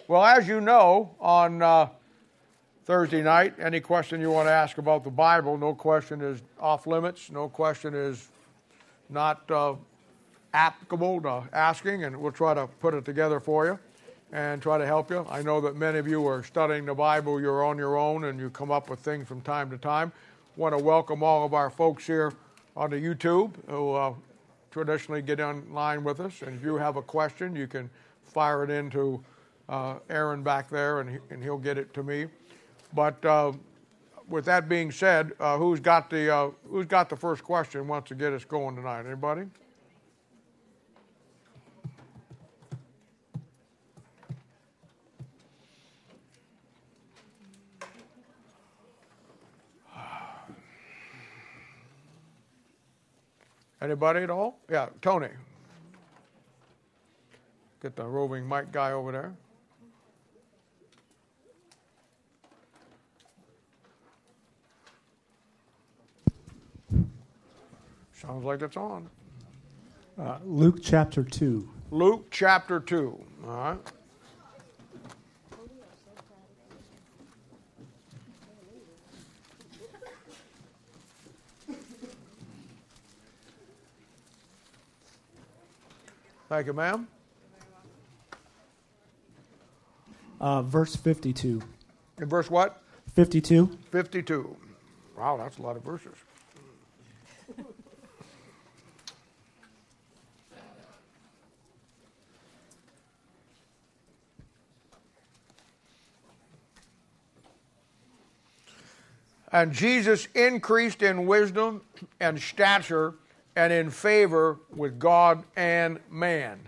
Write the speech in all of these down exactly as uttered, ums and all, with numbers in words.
Well, as you know, on uh, Thursday night, any question you want to ask about the Bible, no question is off limits, no question is not uh, applicable to asking, and we'll try to put it together for you and try to help you. I know that many of you are studying the Bible, you're on your own, and you come up with things from time to time. I want to welcome all of our folks here on the YouTube who uh, traditionally get in line with us, and if you have a question, you can fire it into uh, Aaron back there, and, he, and he'll get it to me. But uh, with that being said, uh, who's got the uh, who's got the first question? Wants to get us going tonight? Anybody? Anybody at all? Yeah, Tony. Get the roving mic guy over there. Sounds like it's on. Uh, Luke chapter two. Luke chapter two. All right. Thank you, ma'am. Uh, verse fifty-two. In verse what? fifty-two. fifty-two. Wow, that's a lot of verses. And Jesus increased in wisdom and stature and in favor with God and man.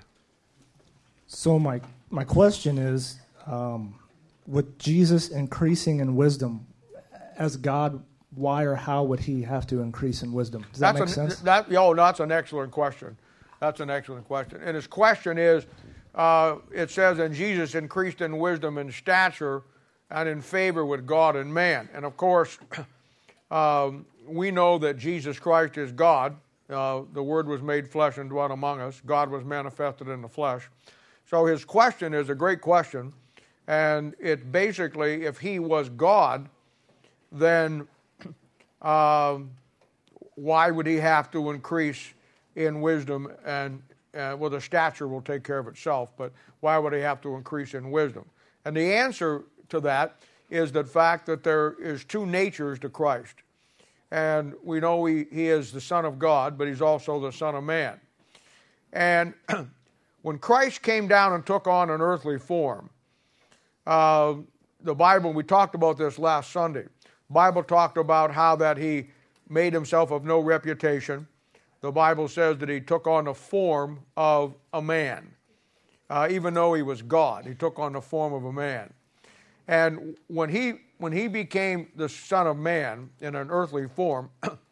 So my my question is, um, with Jesus increasing in wisdom, as God, why or how would he have to increase in wisdom? Does that that's make an, sense? That, oh, that's an excellent question. That's an excellent question. And his question is, uh, it says, and Jesus increased in wisdom and stature and in favor with God and man. And of course, um, we know that Jesus Christ is God. Uh, the Word was made flesh and dwelt among us. God was manifested in the flesh. So his question is a great question. And it basically, if he was God, then uh, why would he have to increase in wisdom? And uh, well, the stature will take care of itself, but why would he have to increase in wisdom? And the answer to that is the fact that there is two natures to Christ. And we know he, he is the Son of God, but he's also the Son of Man. And when Christ came down and took on an earthly form, uh, the Bible, we talked about this last Sunday, the Bible talked about how that he made himself of no reputation. The Bible says that he took on the form of a man. Uh, even though he was God, he took on the form of a man. And when he when he became the Son of Man in an earthly form,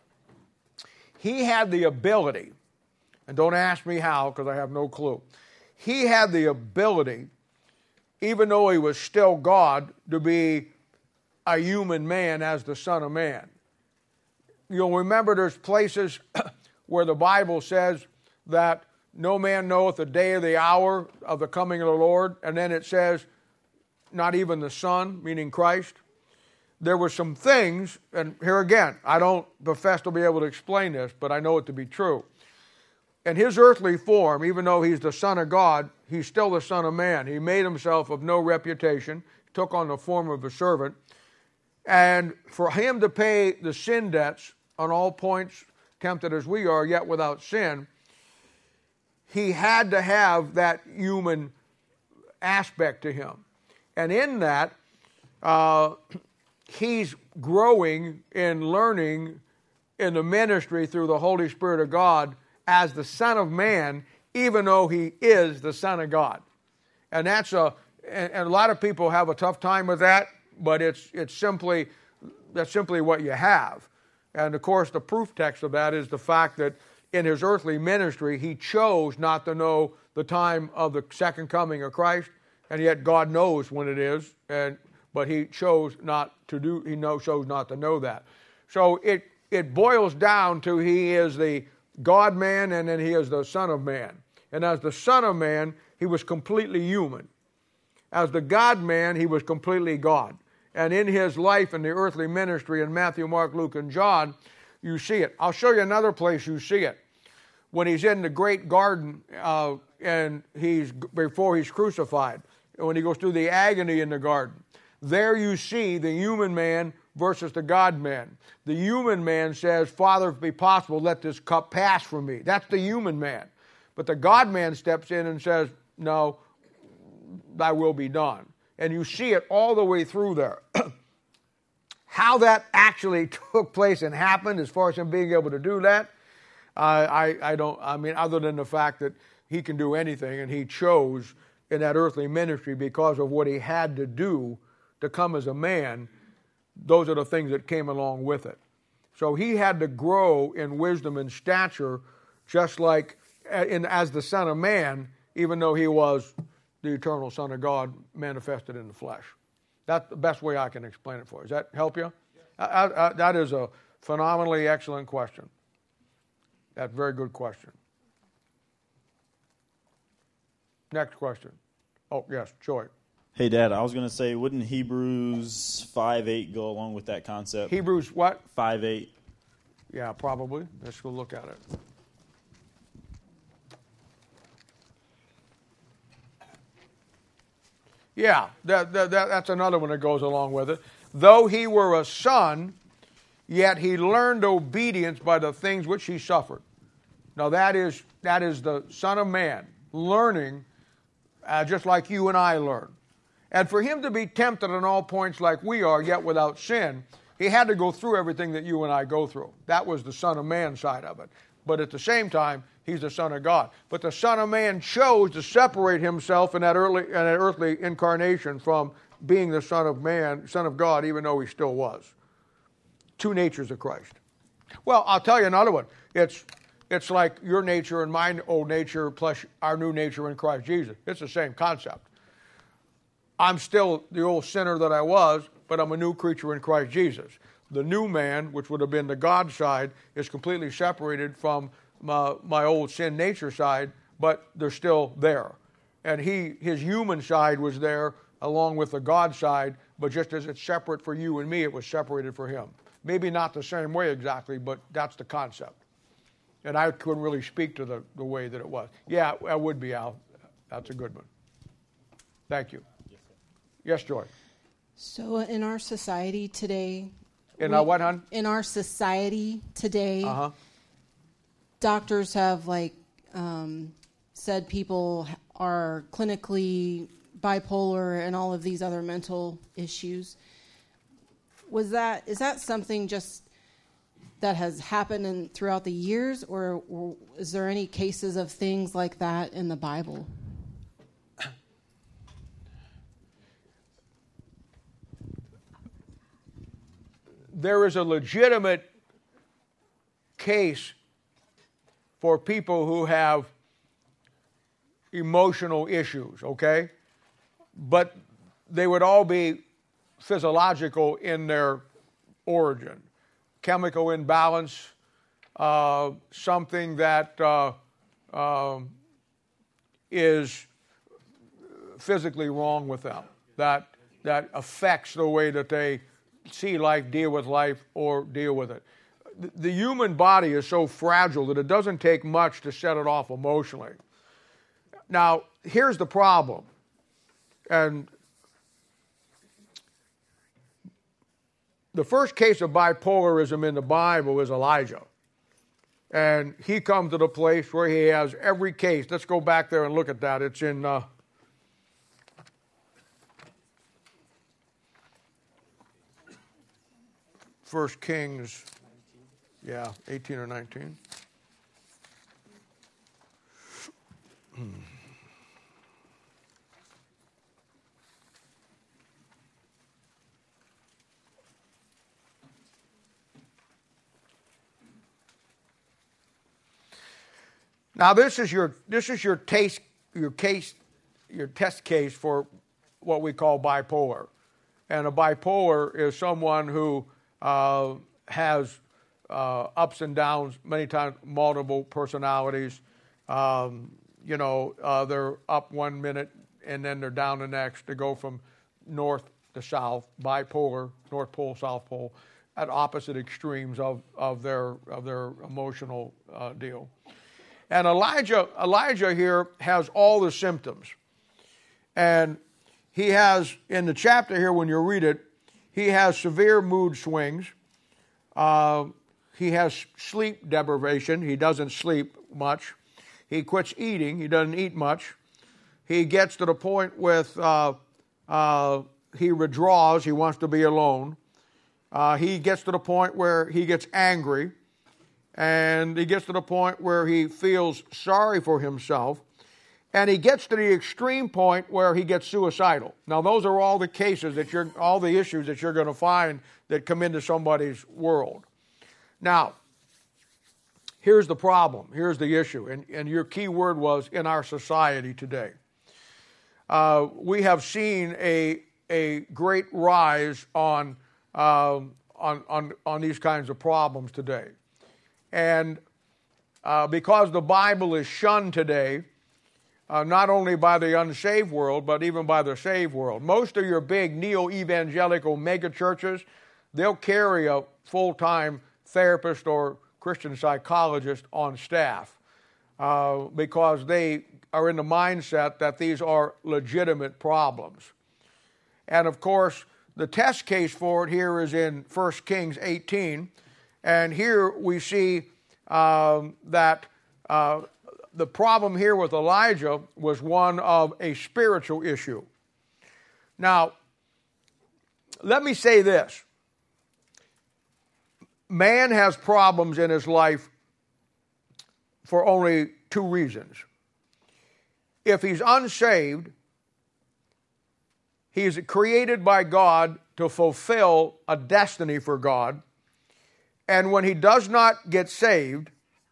he had the ability, and don't ask me how because I have no clue, he had the ability, even though he was still God, to be a human man as the Son of Man. You'll remember there's places where the Bible says that no man knoweth the day or the hour of the coming of the Lord, and then it says, not even the Son, meaning Christ. There were some things, and here again, I don't profess to be able to explain this, but I know it to be true. In his earthly form, even though he's the Son of God, he's still the Son of Man. He made himself of no reputation, took on the form of a servant, and for him to pay the sin debts on all points, tempted as we are, yet without sin, he had to have that human aspect to him. And in that, uh, he's growing in learning in the ministry through the Holy Spirit of God as the Son of Man, even though he is the Son of God. And that's a, and, and a lot of people have a tough time with that, but it's it's simply, that's simply what you have. And of course, the proof text of that is the fact that in his earthly ministry, he chose not to know the time of the second coming of Christ. And yet God knows when it is, and but he chose not to do. He know, chose not to know that. So it it boils down to he is the God-man, and then he is the Son of Man. And as the Son of Man, he was completely human. As the God-man, he was completely God. And in his life in the earthly ministry in Matthew, Mark, Luke, and John, you see it. I'll show you another place you see it. When he's in the great garden uh, and he's before he's crucified, when he goes through the agony in the garden, there you see the human man versus the God-man. The human man says, Father, if it be possible, let this cup pass from me. That's the human man. But the God-man steps in and says, no, thy will be done. And you see it all the way through there. How that actually took place and happened, as far as him being able to do that, uh, I, I don't, I mean, other than the fact that he can do anything, and he chose in that earthly ministry because of what he had to do to come as a man, those are the things that came along with it. So he had to grow in wisdom and stature, just like in, as the Son of Man, even though he was the eternal Son of God manifested in the flesh. That's the best way I can explain it for you. Does that help you? I, I, that is a phenomenally excellent question. That's a very good question. Next question. Oh, yes, Joy. Hey, Dad, I was going to say, wouldn't Hebrews five eight go along with that concept? Hebrews what? five eight. Yeah, probably. Let's go look at it. Yeah, that, that, that, that's another one that goes along with it. Though he were a son, yet he learned obedience by the things which he suffered. Now that is that is the Son of Man learning uh, just like you and I learn. And for him to be tempted on all points like we are, yet without sin, he had to go through everything that you and I go through. That was the Son of Man side of it. But at the same time, he's the Son of God. But the Son of Man chose to separate himself in that early, in that earthly incarnation from being the Son of Man, Son of God, even though he still was. Two natures of Christ. Well, I'll tell you another one. It's it's like your nature and my old nature plus our new nature in Christ Jesus. It's the same concept. I'm still the old sinner that I was, but I'm a new creature in Christ Jesus. The new man, which would have been the God side, is completely separated from my, my old sin nature side, but they're still there. And he, his human side was there along with the God side, but just as it's separate for you and me, it was separated for him. Maybe not the same way exactly, but that's the concept. And I couldn't really speak to the, the way that it was. Yeah, I would be, Al. That's a good one. Thank you. Yes, Joy. So in our society today... In our what, hon? In our society today, uh-huh. doctors have like um, said people are clinically bipolar and all of these other mental issues. Was that is that something just that has happened in, throughout the years, or, or is there any cases of things like that in the Bible? There is a legitimate case for people who have emotional issues, okay? But they would all be physiological in their origin. Chemical imbalance, uh, something that uh, uh, is physically wrong with them, that, that affects the way that they see life, deal with life, or deal with it. The human body is so fragile that it doesn't take much to set it off emotionally. Now, here's the problem. And the first case of bipolarism in the Bible is Elijah. And he comes to the place where he has every case. Let's go back there and look at that. It's in... Uh, First Kings, yeah, eighteen or nineteen. Hmm. Now this is your this is your taste your case your test case for what we call bipolar, and a bipolar is someone who Uh, has uh, ups and downs, many times multiple personalities. Um, you know, uh, they're up one minute and then they're down the next. They go from north to south, bipolar, North Pole, South Pole, at opposite extremes of, of their of their emotional uh, deal. And Elijah, Elijah here has all the symptoms. And he has, in the chapter here, when you read it, he has severe mood swings. Uh, he has sleep deprivation. He doesn't sleep much. He quits eating. He doesn't eat much. He gets to the point with, uh, uh, he withdraws. He wants to be alone. Uh, he gets to the point where he gets angry. And he gets to the point where he feels sorry for himself. And he gets to the extreme point where he gets suicidal. Now, those are all the cases that you're, all the issues that you're going to find that come into somebody's world. Now, here's the problem. Here's the issue. And, and your key word was in our society today. Uh, we have seen a, a great rise on, uh, on, on, on these kinds of problems today. And uh, because the Bible is shunned today, Uh, not only by the unsaved world, but even by the saved world. Most of your big neo-evangelical megachurches, they'll carry a full-time therapist or Christian psychologist on staff uh, because they are in the mindset that these are legitimate problems. And of course, the test case for it here is in First Kings eighteen. And here we see um, that uh, the problem here with Elijah was one of a spiritual issue. Now, let me say this. Man has problems in his life for only two reasons. If he's unsaved, he's created by God to fulfill a destiny for God. And when he does not get saved,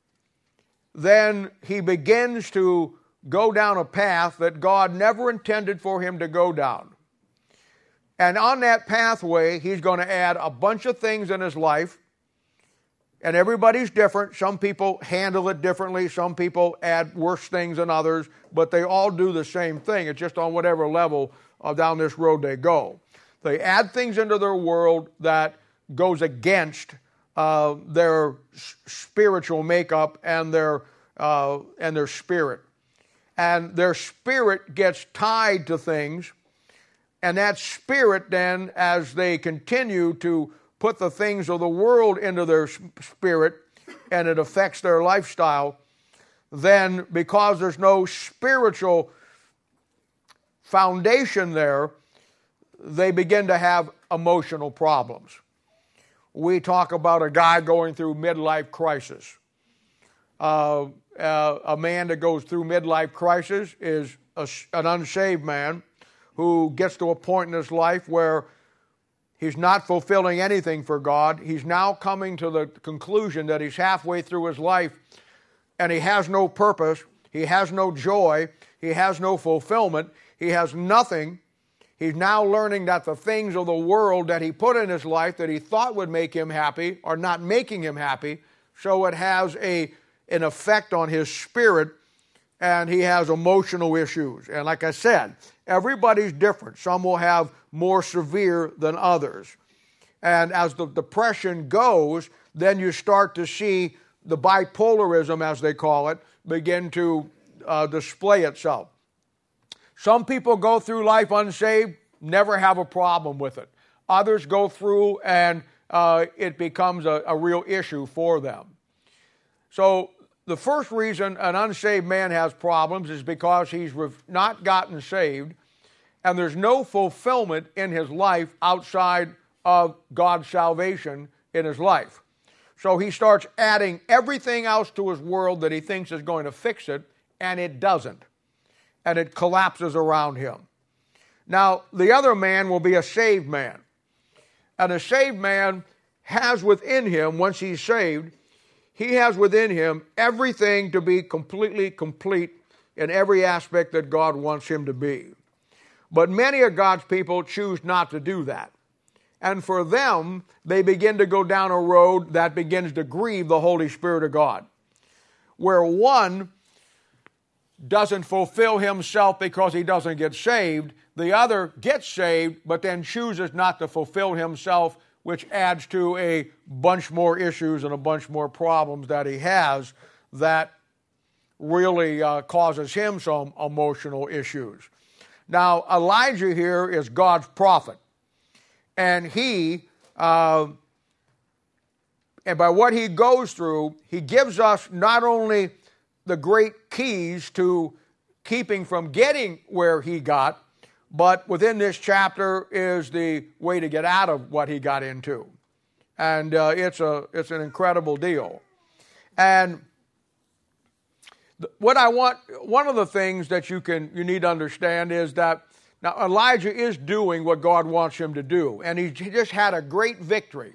then he begins to go down a path that God never intended for him to go down. And on that pathway, he's going to add a bunch of things in his life. And everybody's different. Some people handle it differently. Some people add worse things than others. But they all do the same thing. It's just on whatever level of down this road they go. They add things into their world that goes against Uh, their s- spiritual makeup and their uh, and their spirit, and their spirit gets tied to things, and that spirit then, as they continue to put the things of the world into their spirit, and it affects their lifestyle, then because there's no spiritual foundation there, they begin to have emotional problems. We talk about a guy going through midlife crisis. Uh, uh, a man that goes through midlife crisis is a, an unsaved man who gets to a point in his life where he's not fulfilling anything for God. He's now coming to the conclusion that he's halfway through his life and he has no purpose, he has no joy, he has no fulfillment, he has nothing. He's now learning that the things of the world that he put in his life that he thought would make him happy are not making him happy, so it has a, an effect on his spirit, and he has emotional issues. And like I said, everybody's different. Some will have more severe than others. And as the depression goes, then you start to see the bipolarism, as they call it, begin to uh, display itself. Some people go through life unsaved, never have a problem with it. Others go through and uh, it becomes a, a real issue for them. So the first reason an unsaved man has problems is because he's not gotten saved and there's no fulfillment in his life outside of God's salvation in his life. So he starts adding everything else to his world that he thinks is going to fix it, and it doesn't. And it collapses around him. Now, the other man will be a saved man. And a saved man has within him, once he's saved, he has within him everything to be completely complete in every aspect that God wants him to be. But many of God's people choose not to do that. And for them, they begin to go down a road that begins to grieve the Holy Spirit of God. Where one doesn't fulfill himself because he doesn't get saved. The other gets saved, but then chooses not to fulfill himself, which adds to a bunch more issues and a bunch more problems that he has that really uh, causes him some emotional issues. Now, Elijah here is God's prophet, and he, uh, and by what he goes through, he gives us not only the great keys to keeping from getting where he got, but within this chapter is the way to get out of what he got into. And uh, it's a it's an incredible deal. And th- what I want, one of the things that you can you need to understand is that now Elijah is doing what God wants him to do, and he just had a great victory.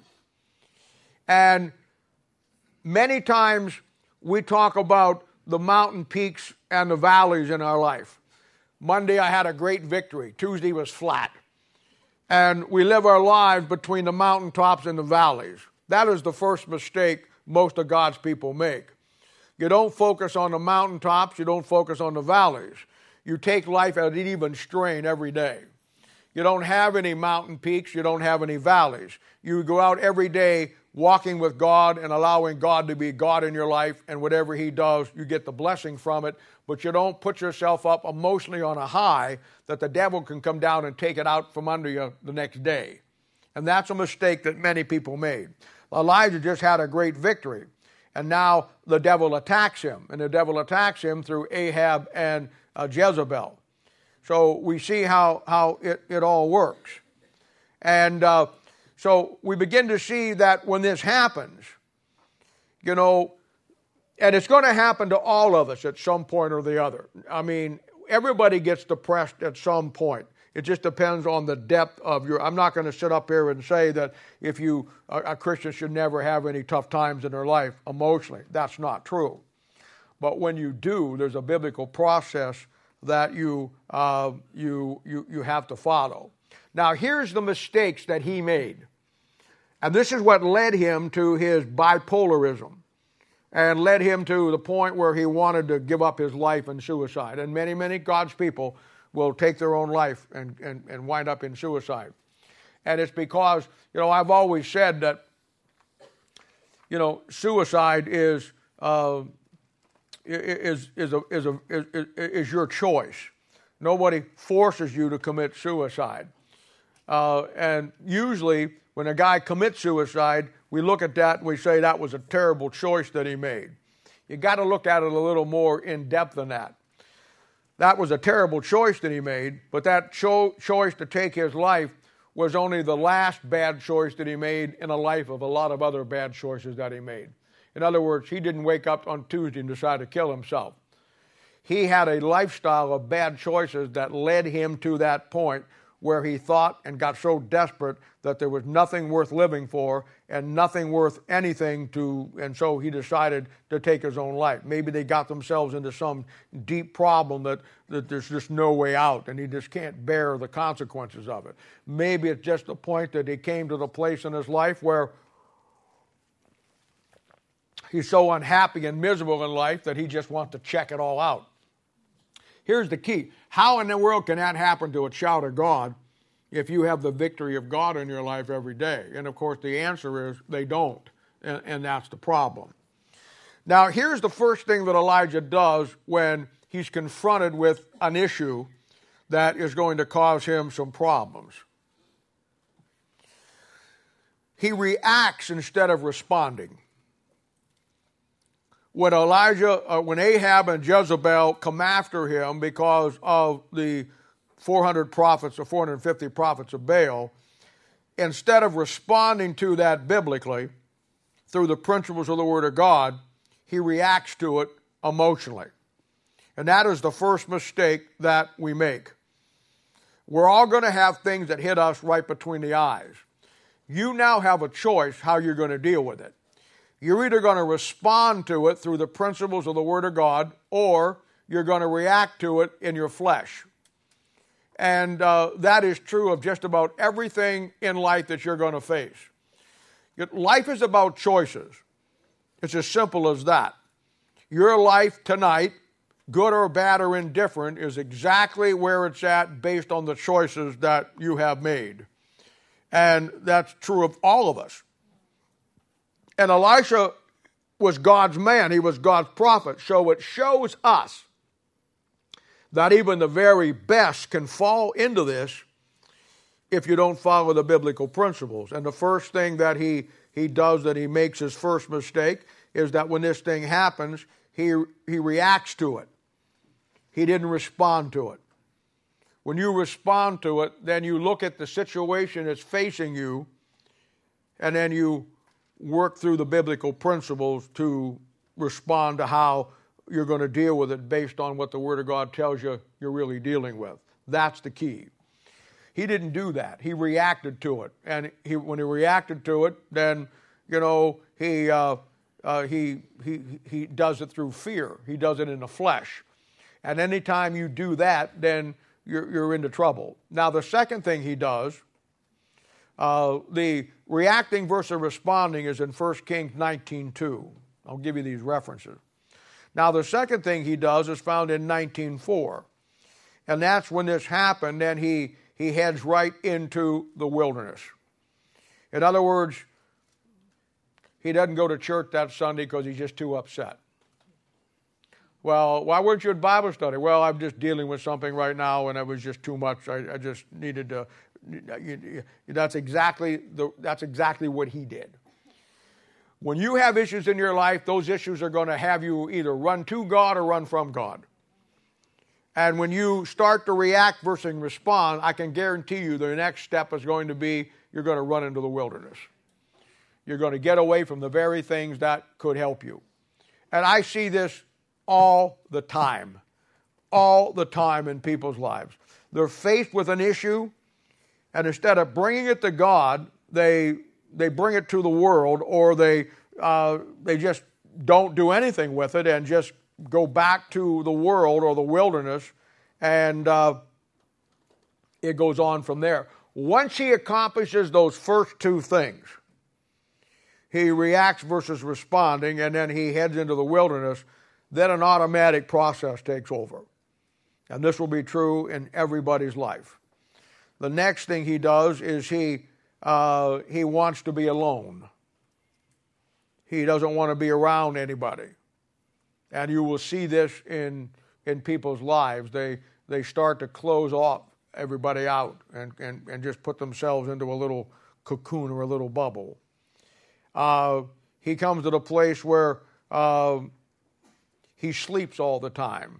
And many times we talk about the mountain peaks and the valleys in our life. Monday I had a great victory. Tuesday was flat. And we live our lives between the mountaintops and the valleys. That is the first mistake most of God's people make. You don't focus on the mountaintops, you don't focus on the valleys. You take life at an even strain every day. You don't have any mountain peaks, you don't have any valleys. You go out every day walking with God and allowing God to be God in your life, and whatever he does, you get the blessing from it, but you don't put yourself up emotionally on a high that the devil can come down and take it out from under you the next day. And that's a mistake that many people made. Elijah just had a great victory, and now the devil attacks him, and the devil attacks him through Ahab and uh, Jezebel. So we see how, how it, it all works. And uh, so we begin to see that when this happens, you know, and it's going to happen to all of us at some point or the other. I mean, everybody gets depressed at some point. It just depends on the depth of your... I'm not going to sit up here and say that if you, a, a Christian should never have any tough times in their life emotionally. That's not true. But when you do, there's a biblical process that you, uh, you, you, you have to follow. Now, here's the mistakes that he made. And this is what led him to his bipolarism and led him to the point where he wanted to give up his life and suicide. And many, many God's people will take their own life and, and, and wind up in suicide. And it's because, you know, I've always said that, you know, suicide is uh, is is a, is, a, is is your choice. Nobody forces you to commit suicide. Uh, and usually, when a guy commits suicide, we look at that and we say that was a terrible choice that he made. You got to look at it a little more in depth than that. That was a terrible choice that he made, but that cho- choice to take his life was only the last bad choice that he made in a life of a lot of other bad choices that he made. In other words, he didn't wake up on Tuesday and decide to kill himself. He had a lifestyle of bad choices that led him to that point where he thought and got so desperate that there was nothing worth living for and nothing worth anything to, and so he decided to take his own life. Maybe they got themselves into some deep problem that, that there's just no way out and he just can't bear the consequences of it. Maybe it's just the point that he came to the place in his life where he's so unhappy and miserable in life that he just wants to check it all out. Here's the key. How in the world can that happen to a child of God if you have the victory of God in your life every day? And of course the answer is they don't, and, and that's the problem. Now here's the first thing that Elijah does when he's confronted with an issue that is going to cause him some problems. He reacts instead of responding. When Elijah, uh, when Ahab and Jezebel come after him because of the four hundred prophets or four hundred fifty prophets of Baal, instead of responding to that biblically through the principles of the Word of God, he reacts to it emotionally. And that is the first mistake that we make. We're all going to have things that hit us right between the eyes. You now have a choice how you're going to deal with it. You're either going to respond to it through the principles of the Word of God, or you're going to react to it in your flesh. And uh, that is true of just about everything in life that you're going to face. Life is about choices. It's as simple as that. Your life tonight good or bad or indifferent, is exactly where it's at based on the choices that you have made. And that's true of all of us. And Elisha was God's man. He was God's prophet. So it shows us that even the very best can fall into this if you don't follow the biblical principles. And the first thing that he, he does, that he makes his first mistake, is that when this thing happens, he, he reacts to it. He didn't respond to it. When you respond to it, then you look at the situation that's facing you, and then you work through the biblical principles to respond to how you're going to deal with it based on what the Word of God tells you you're really dealing with. That's the key. He didn't do that. He reacted to it. And he, when he reacted to it, then, you know, he, uh, uh, he, he, he does it through fear. He does it in the flesh. And anytime you do that, then you're, you're into trouble. Now, the second thing he does, uh, the reacting versus responding, is in First Kings nineteen two. I'll give you these references. Now, the second thing he does is found in nineteen four. And that's when this happened, then he, he heads right into the wilderness. In other words, he doesn't go to church that Sunday because he's just too upset. Well, why weren't you at Bible study? Well, I'm just dealing with something right now, and it was just too much. I, I just needed to. That's exactly the. That's exactly what he did. When you have issues in your life, those issues are going to have you either run to God or run from God. And when you start to react versus respond, I can guarantee you the next step is going to be you're going to run into the wilderness. You're going to get away from the very things that could help you. And I see this all the time. All the time in people's lives. They're faced with an issue, and instead of bringing it to God, they they bring it to the world, or they uh, they just don't do anything with it and just go back to the world or the wilderness, and uh, it goes on from there. Once he accomplishes those first two things, he reacts versus responding, and then he heads into the wilderness, then an automatic process takes over. And this will be true in everybody's life. The next thing he does is he uh, he wants to be alone. He doesn't want to be around anybody. And you will see this in in people's lives. They they start to close off everybody out and, and, and just put themselves into a little cocoon or a little bubble. Uh, he comes to the place where uh, he sleeps all the time.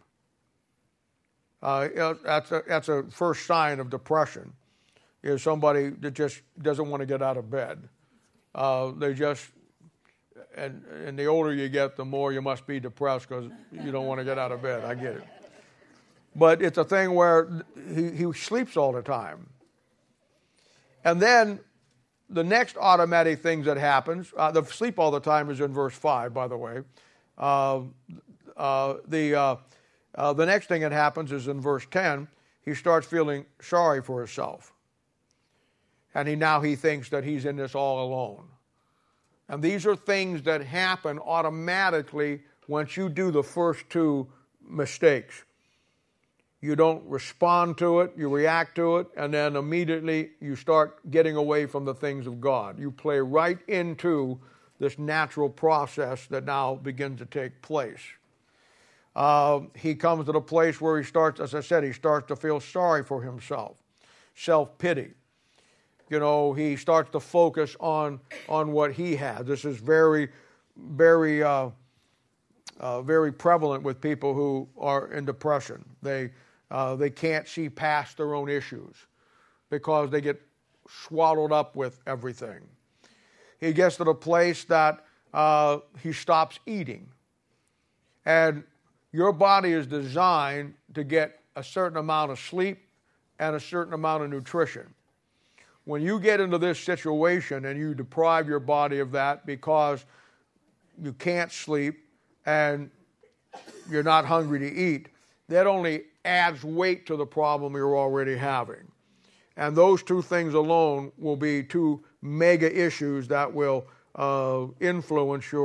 Uh, that's a, that's a first sign of depression, is somebody that just doesn't want to get out of bed. Uh, they just, and, and the older you get, the more you must be depressed because you don't want to get out of bed. I get it. But it's a thing where he, he sleeps all the time. And then the next automatic thing that happens, uh, the sleep all the time is in verse five, by the way. Uh, uh, the... Uh, Uh, the next thing that happens is in verse ten, he starts feeling sorry for himself. And he now he thinks that he's in this all alone. And these are things that happen automatically once you do the first two mistakes. You don't respond to it, you react to it, and then immediately you start getting away from the things of God. You play right into this natural process that now begins to take place. Uh, he comes to the place where he starts, as I said, he starts to feel sorry for himself, self-pity. You know, he starts to focus on on what he has. This is very, very, uh, uh, very prevalent with people who are in depression. They uh, they can't see past their own issues because they get swallowed up with everything. He gets to the place that uh, he stops eating, and your body is designed to get a certain amount of sleep and a certain amount of nutrition. When you get into this situation and you deprive your body of that because you can't sleep and you're not hungry to eat, that only adds weight to the problem you're already having. And those two things alone will be two mega issues that will uh, influence your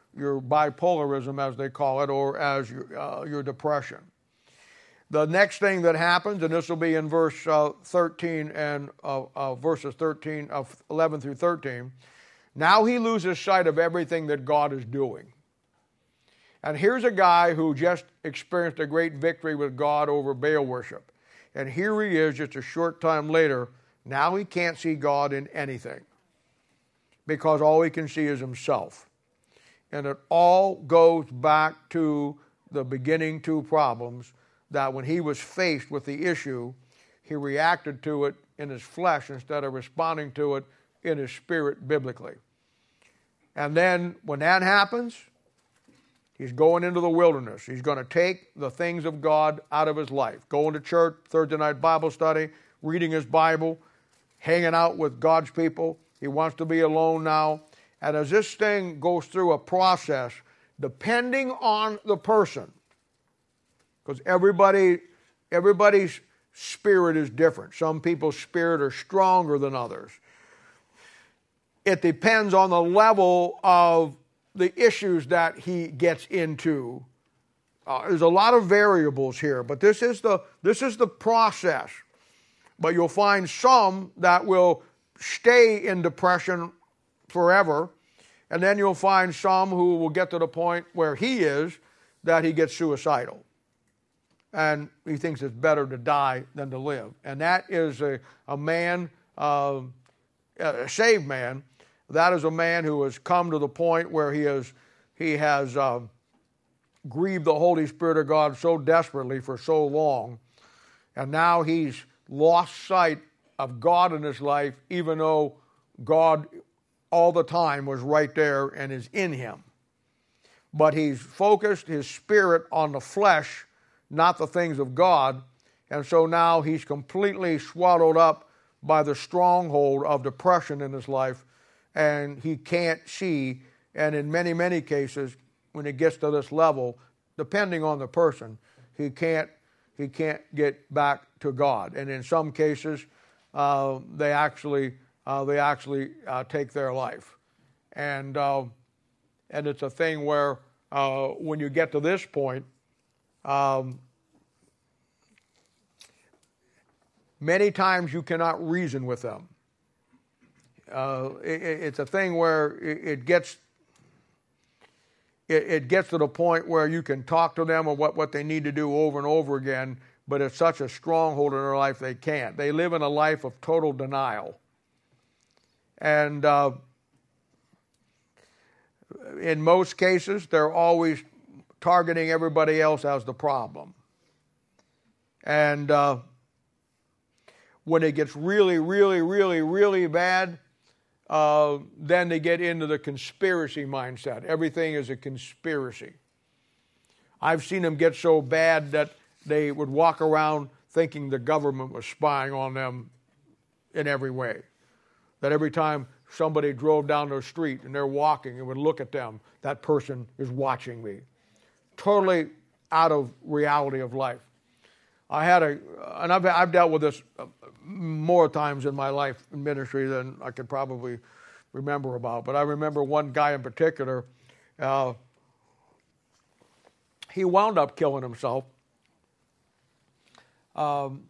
your bipolarism, as they call it, or as your, uh, your depression. The next thing that happens, and this will be in verse uh, thirteen and uh, uh, verses thirteen of uh, eleven through thirteen. Now he loses sight of everything that God is doing. And here's a guy who just experienced a great victory with God over Baal worship. And here he is just a short time later. Now he can't see God in anything because all he can see is himself. And it all goes back to the beginning two problems, that when he was faced with the issue, he reacted to it in his flesh instead of responding to it in his spirit biblically. And then when that happens, he's going into the wilderness. He's going to take the things of God out of his life. Going to church, Thursday night Bible study, reading his Bible, hanging out with God's people. He wants to be alone now. And as this thing goes through a process, depending on the person, because everybody, everybody's spirit is different. Some people's spirit are stronger than others. It depends on the level of the issues that he gets into. Uh, there's a lot of variables here, but this is the this is the process. But you'll find some that will stay in depression forever, and then you'll find some who will get to the point where he is, that he gets suicidal. And he thinks it's better to die than to live. And that is a, a man, uh, a saved man. That is a man who has come to the point where he has, he has uh, grieved the Holy Spirit of God so desperately for so long. And now he's lost sight of God in his life, even though God all the time was right there and is in him. But he's focused his spirit on the flesh, not the things of God. And so now he's completely swallowed up by the stronghold of depression in his life, and he can't see. And in many, many cases, when it gets to this level, depending on the person, he can't he can't get back to God. And in some cases, uh, they actually uh, they actually uh, take their life. And uh, and it's a thing where uh, when you get to this point, Um, many times you cannot reason with them. Uh, it, it's a thing where it, it gets it, it gets to the point where you can talk to them of what, what they need to do over and over again, but it's such a stronghold in their life they can't. They live in a life of total denial. And uh, in most cases, they're always targeting everybody else as the problem. And uh, when it gets really, really, really, really bad, uh, then they get into the conspiracy mindset. Everything is a conspiracy. I've seen them get so bad that they would walk around thinking the government was spying on them in every way. That every time somebody drove down the street and they're walking and would look at them, that person is watching me. Totally out of reality of life. I had a, and I've, I've dealt with this more times in my life in ministry than I could probably remember about. But I remember one guy in particular, uh, he wound up killing himself. Um,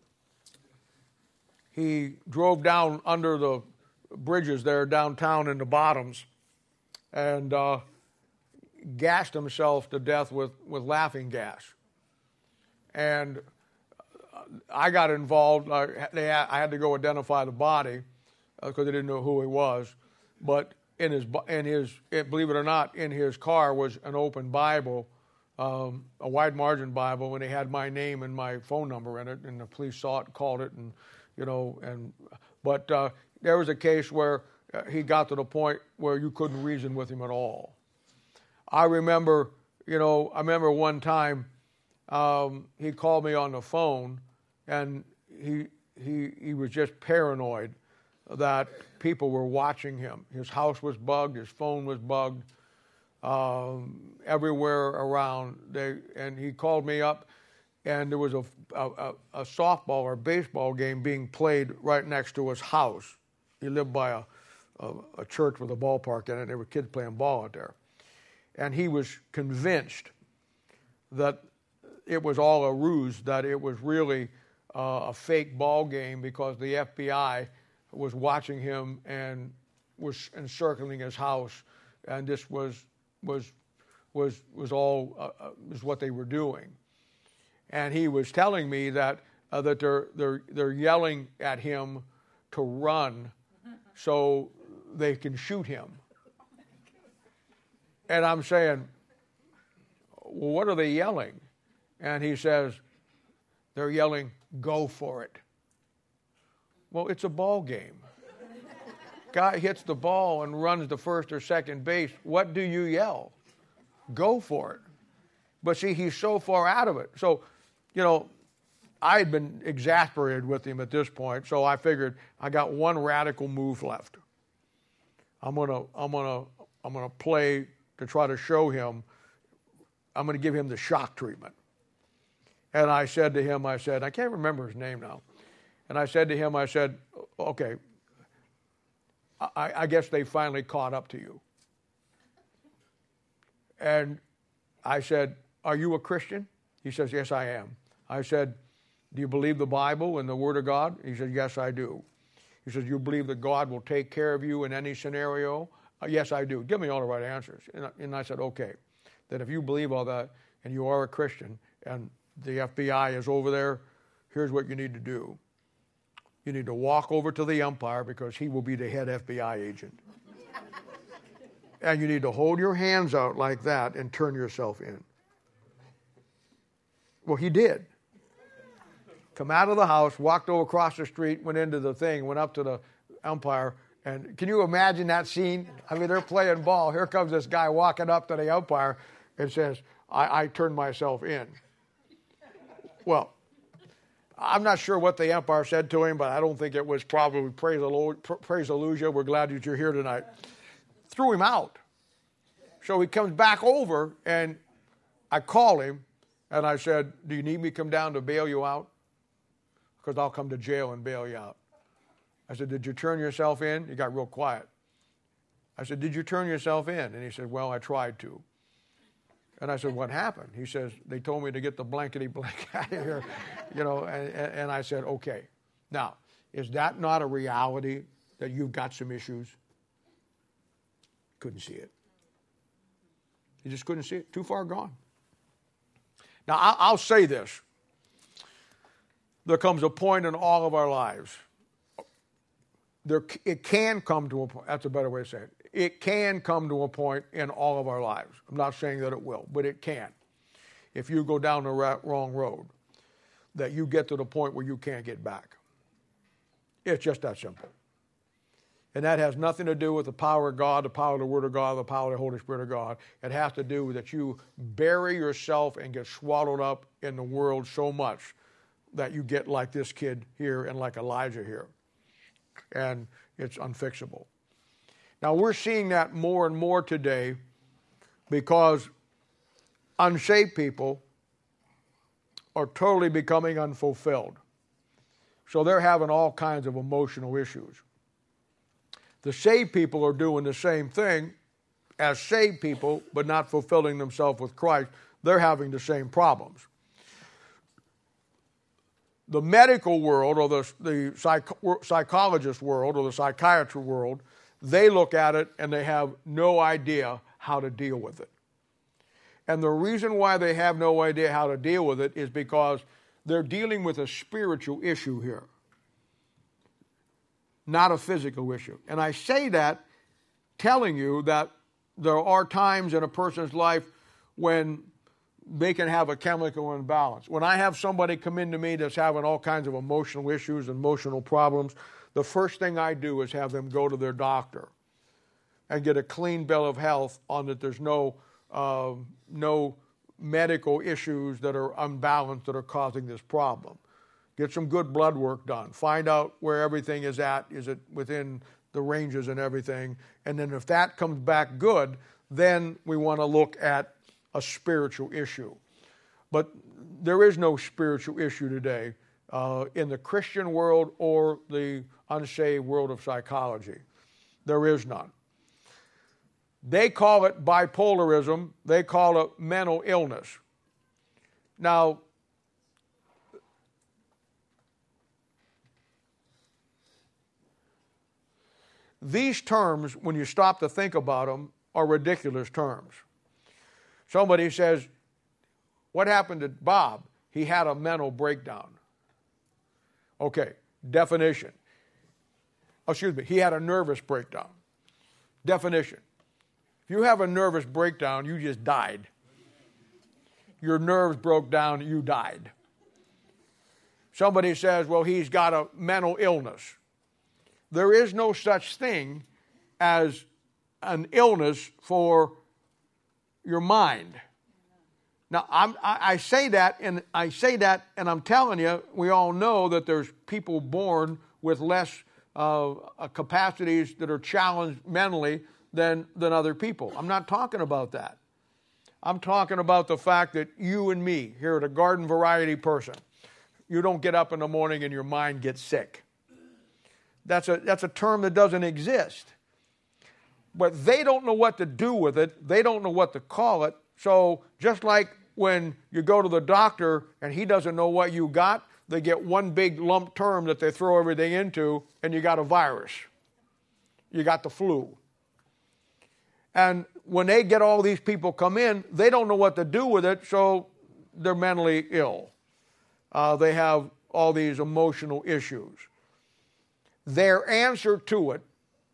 he drove down under the bridges there downtown in the Bottoms and uh, gassed himself to death with, with laughing gas. And I got involved. I, they had, I had to go identify the body because uh, they didn't know who he was. But in his, in his, believe it or not, in his car was an open Bible, um, a wide margin Bible, and he had my name and my phone number in it. And the police saw it, and called it, and you know. And but uh, there was a case where uh, he got to the point where you couldn't reason with him at all. I remember, you know, I remember one time. Um, he called me on the phone, and he he he was just paranoid that people were watching him. His house was bugged, his phone was bugged, um, everywhere around. They and he called me up, and there was a, a a softball or baseball game being played right next to his house. He lived by a a, a church with a ballpark in it. There were kids playing ball out there. And he was convinced that it was all a ruse, that it was really uh, a fake ball game because the F B I was watching him and was encircling his house, and this was was was was all uh, was what they were doing. And he was telling me that uh, that they're they're they're yelling at him to run so they can shoot him. And I'm saying, well, what are they yelling? And he says, they're yelling, go for it. Well, it's a ball game. Guy hits the ball and runs the first or second base. What do you yell? Go for it. But see, he's so far out of it. So, you know, I had been exasperated with him at this point, so I figured I got one radical move left. I'm gonna, I'm gonna, I'm gonna play to try to show him. I'm gonna give him the shock treatment. And I said to him, I said, I can't remember his name now. And I said to him, I said, okay, I, I guess they finally caught up to you. And I said, are you a Christian? He says, yes, I am. I said, do you believe the Bible and the Word of God? He said, yes, I do. He says, you believe that God will take care of you in any scenario? Uh, yes, I do. Give me all the right answers. And I, and I said, okay, that if you believe all that and you are a Christian and the F B I is over there, here's what you need to do. You need to walk over to the umpire because he will be the head F B I agent. And you need to hold your hands out like that and turn yourself in. Well, he did. Come out of the house, walked over across the street, went into the thing, went up to the umpire. And can you imagine that scene? I mean, they're playing ball. Here comes this guy walking up to the umpire and says, I, I turned myself in. Well, I'm not sure what the umpire said to him, but I don't think it was probably praise the Lord, praise Hallelujah. We're glad that you're here tonight. Threw him out. So he comes back over, and I call him, and I said, do you need me to come down to bail you out? Because I'll come to jail and bail you out. I said, did you turn yourself in? He got real quiet. I said, did you turn yourself in? And he said, well, I tried to. And I said, what happened? He says, they told me to get the blankety blank out of here. You know, and, and I said, okay. Now, is that not a reality that you've got some issues? Couldn't see it. He just couldn't see it. Too far gone. Now, I'll say this. There comes a point in all of our lives. There, it can come to a point. That's a better way to say it. It can come to a point in all of our lives. I'm not saying that it will, but it can. If you go down the wrong road, that you get to the point where you can't get back. It's just that simple. And that has nothing to do with the power of God, the power of the Word of God, the power of the Holy Spirit of God. It has to do with that you bury yourself and get swallowed up in the world so much that you get like this kid here and like Elijah here. And it's unfixable. Now, we're seeing that more and more today because unsaved people are totally becoming unfulfilled. So they're having all kinds of emotional issues. The saved people are doing the same thing as saved people, but not fulfilling themselves with Christ. They're having the same problems. The medical world or the, the psych, psychologist world or the psychiatry world, they look at it and they have no idea how to deal with it. And the reason why they have no idea how to deal with it is because they're dealing with a spiritual issue here, not a physical issue. And I say that telling you that there are times in a person's life when they can have a chemical imbalance. When I have somebody come into me that's having all kinds of emotional issues, emotional problems, the first thing I do is have them go to their doctor and get a clean bill of health on that there's no uh, no medical issues that are unbalanced that are causing this problem. Get some good blood work done. Find out where everything is at. Is it within the ranges and everything? And then if that comes back good, then we want to look at a spiritual issue. But there is no spiritual issue today uh, in the Christian world or the unsaved world of psychology. There is none. They call it bipolarism. They call it mental illness. Now, these terms, when you stop to think about them, are ridiculous terms. Somebody says, what happened to Bob? He had a mental breakdown. Okay, definition. Oh, excuse me, he had a nervous breakdown. Definition. If you have a nervous breakdown, you just died. Your nerves broke down, you died. Somebody says, well, he's got a mental illness. There is no such thing as an illness for your mind. Now, I'm, I, I say that, and I say that, and I'm telling you, we all know that there's people born with less uh, capacities that are challenged mentally than than other people. I'm not talking about that. I'm talking about the fact that you and me, here at a Garden Variety person, you don't get up in the morning and your mind gets sick. That's a that's a term that doesn't exist. But they don't know what to do with it. They don't know what to call it. So just like when you go to the doctor and he doesn't know what you got, they get one big lump term that they throw everything into, and you got a virus. You got the flu. And when they get all these people come in, they don't know what to do with it, so they're mentally ill. Uh, they have all these emotional issues. Their answer to it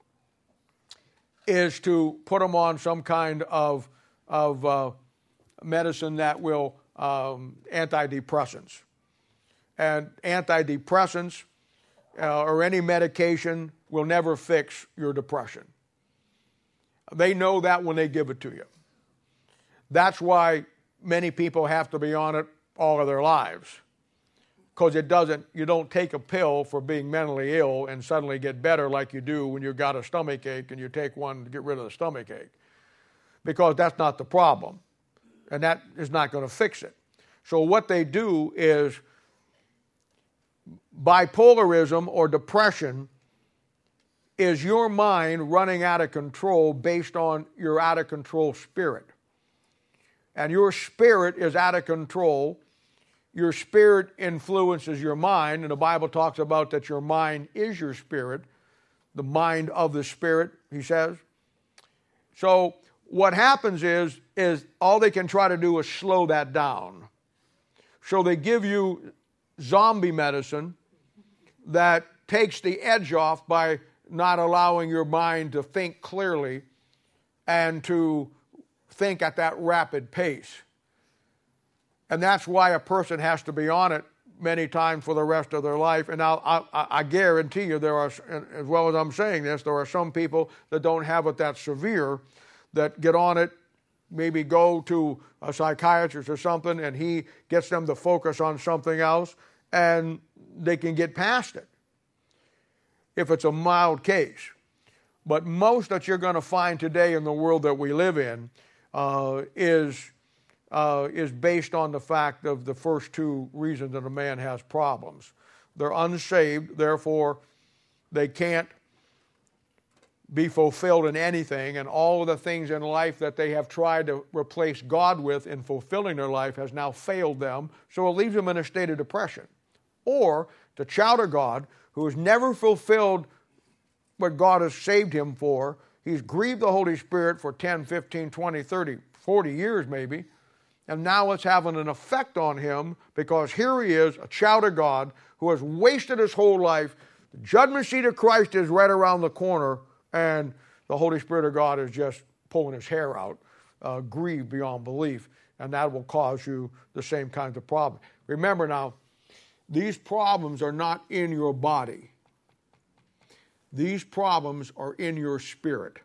is to put them on some kind of, of uh, medicine that will, um, antidepressants. And antidepressants uh, or any medication will never fix your depression. They know that when they give it to you. That's why many people have to be on it all of their lives. Because it doesn't, you don't take a pill for being mentally ill and suddenly get better like you do when you've got a stomach ache and you take one to get rid of the stomach ache. Because that's not the problem. And that is not going to fix it. So what they do is bipolarism or depression is your mind running out of control based on your out of control spirit. And your spirit is out of control. Your spirit influences your mind, and the Bible talks about that your mind is your spirit, the mind of the spirit, he says. So what happens is, is all they can try to do is slow that down. So they give you zombie medicine that takes the edge off by not allowing your mind to think clearly and to think at that rapid pace. And that's why a person has to be on it many times for the rest of their life. And I'll, I, I guarantee you there are, as well as I'm saying this, there are some people that don't have it that severe that get on it, maybe go to a psychiatrist or something, and he gets them to focus on something else, and they can get past it if it's a mild case. But most that you're going to find today in the world that we live in uh, is uh, is based on the fact of the first two reasons that a man has problems. They're unsaved, therefore they can't be fulfilled in anything, and all of the things in life that they have tried to replace God with in fulfilling their life has now failed them, so it leaves them in a state of depression. Or the child of God, who has never fulfilled what God has saved him for, he's grieved the Holy Spirit for ten, fifteen, twenty, thirty, forty years maybe, and now it's having an effect on him because here he is, a child of God, who has wasted his whole life. The judgment seat of Christ is right around the corner, and the Holy Spirit of God is just pulling his hair out, uh, grieved beyond belief, and that will cause you the same kinds of problems. Remember now, these problems are not in your body. These problems are in your spirit.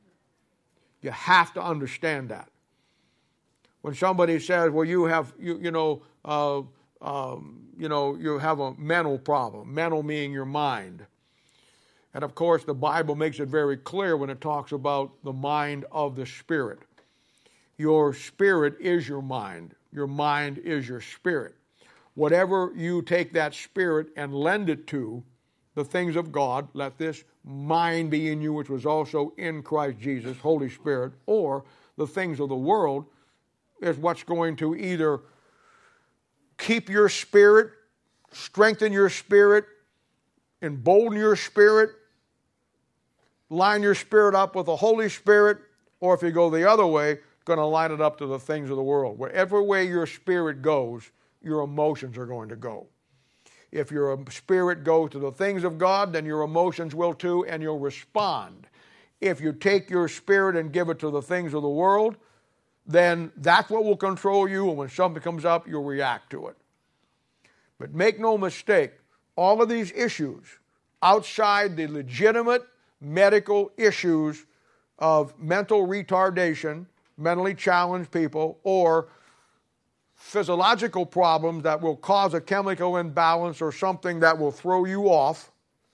You have to understand that. When somebody says, well, you have, you, you know, uh, um, you know, you have a mental problem, mental meaning your mind. And of course, the Bible makes it very clear when it talks about the mind of the spirit. Your spirit is your mind. Your mind is your spirit. Whatever you take that spirit and lend it to, the things of God, let this mind be in you, which was also in Christ Jesus, Holy Spirit, or the things of the world is what's going to either keep your spirit, strengthen your spirit, embolden your spirit, line your spirit up with the Holy Spirit, or if you go the other way, going to line it up to the things of the world. Whatever way your spirit goes, your emotions are going to go. If your spirit goes to the things of God, then your emotions will too, and you'll respond. If you take your spirit and give it to the things of the world, then that's what will control you, and when something comes up, you'll react to it. But make no mistake, all of these issues, outside the legitimate medical issues of mental retardation, mentally challenged people, or physiological problems that will cause a chemical imbalance or something that will throw you off,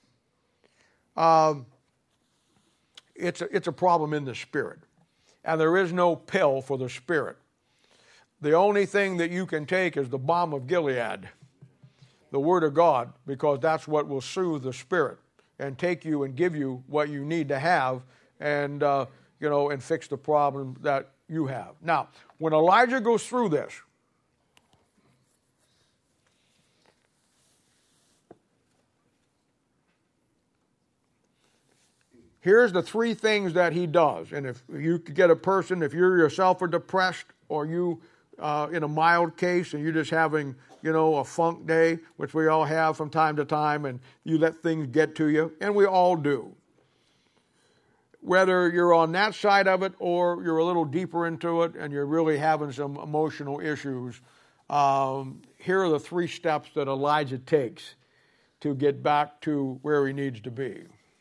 um, it's, a, it's a problem in the spirit. And there is no pill for the spirit. The only thing that you can take is the balm of Gilead, the Word of God, because that's what will soothe the spirit and take you and give you what you need to have and, uh, you know, and fix the problem that you have. Now, when Elijah goes through this, here's the three things that he does. And if you could get a person, if you yourself are depressed or you, uh, in a mild case, and you're just having, you know, a funk day, which we all have from time to time, and you let things get to you, and we all do. Whether you're on that side of it or you're a little deeper into it and you're really having some emotional issues, um, here are the three steps that Elijah takes to get back to where he needs to be.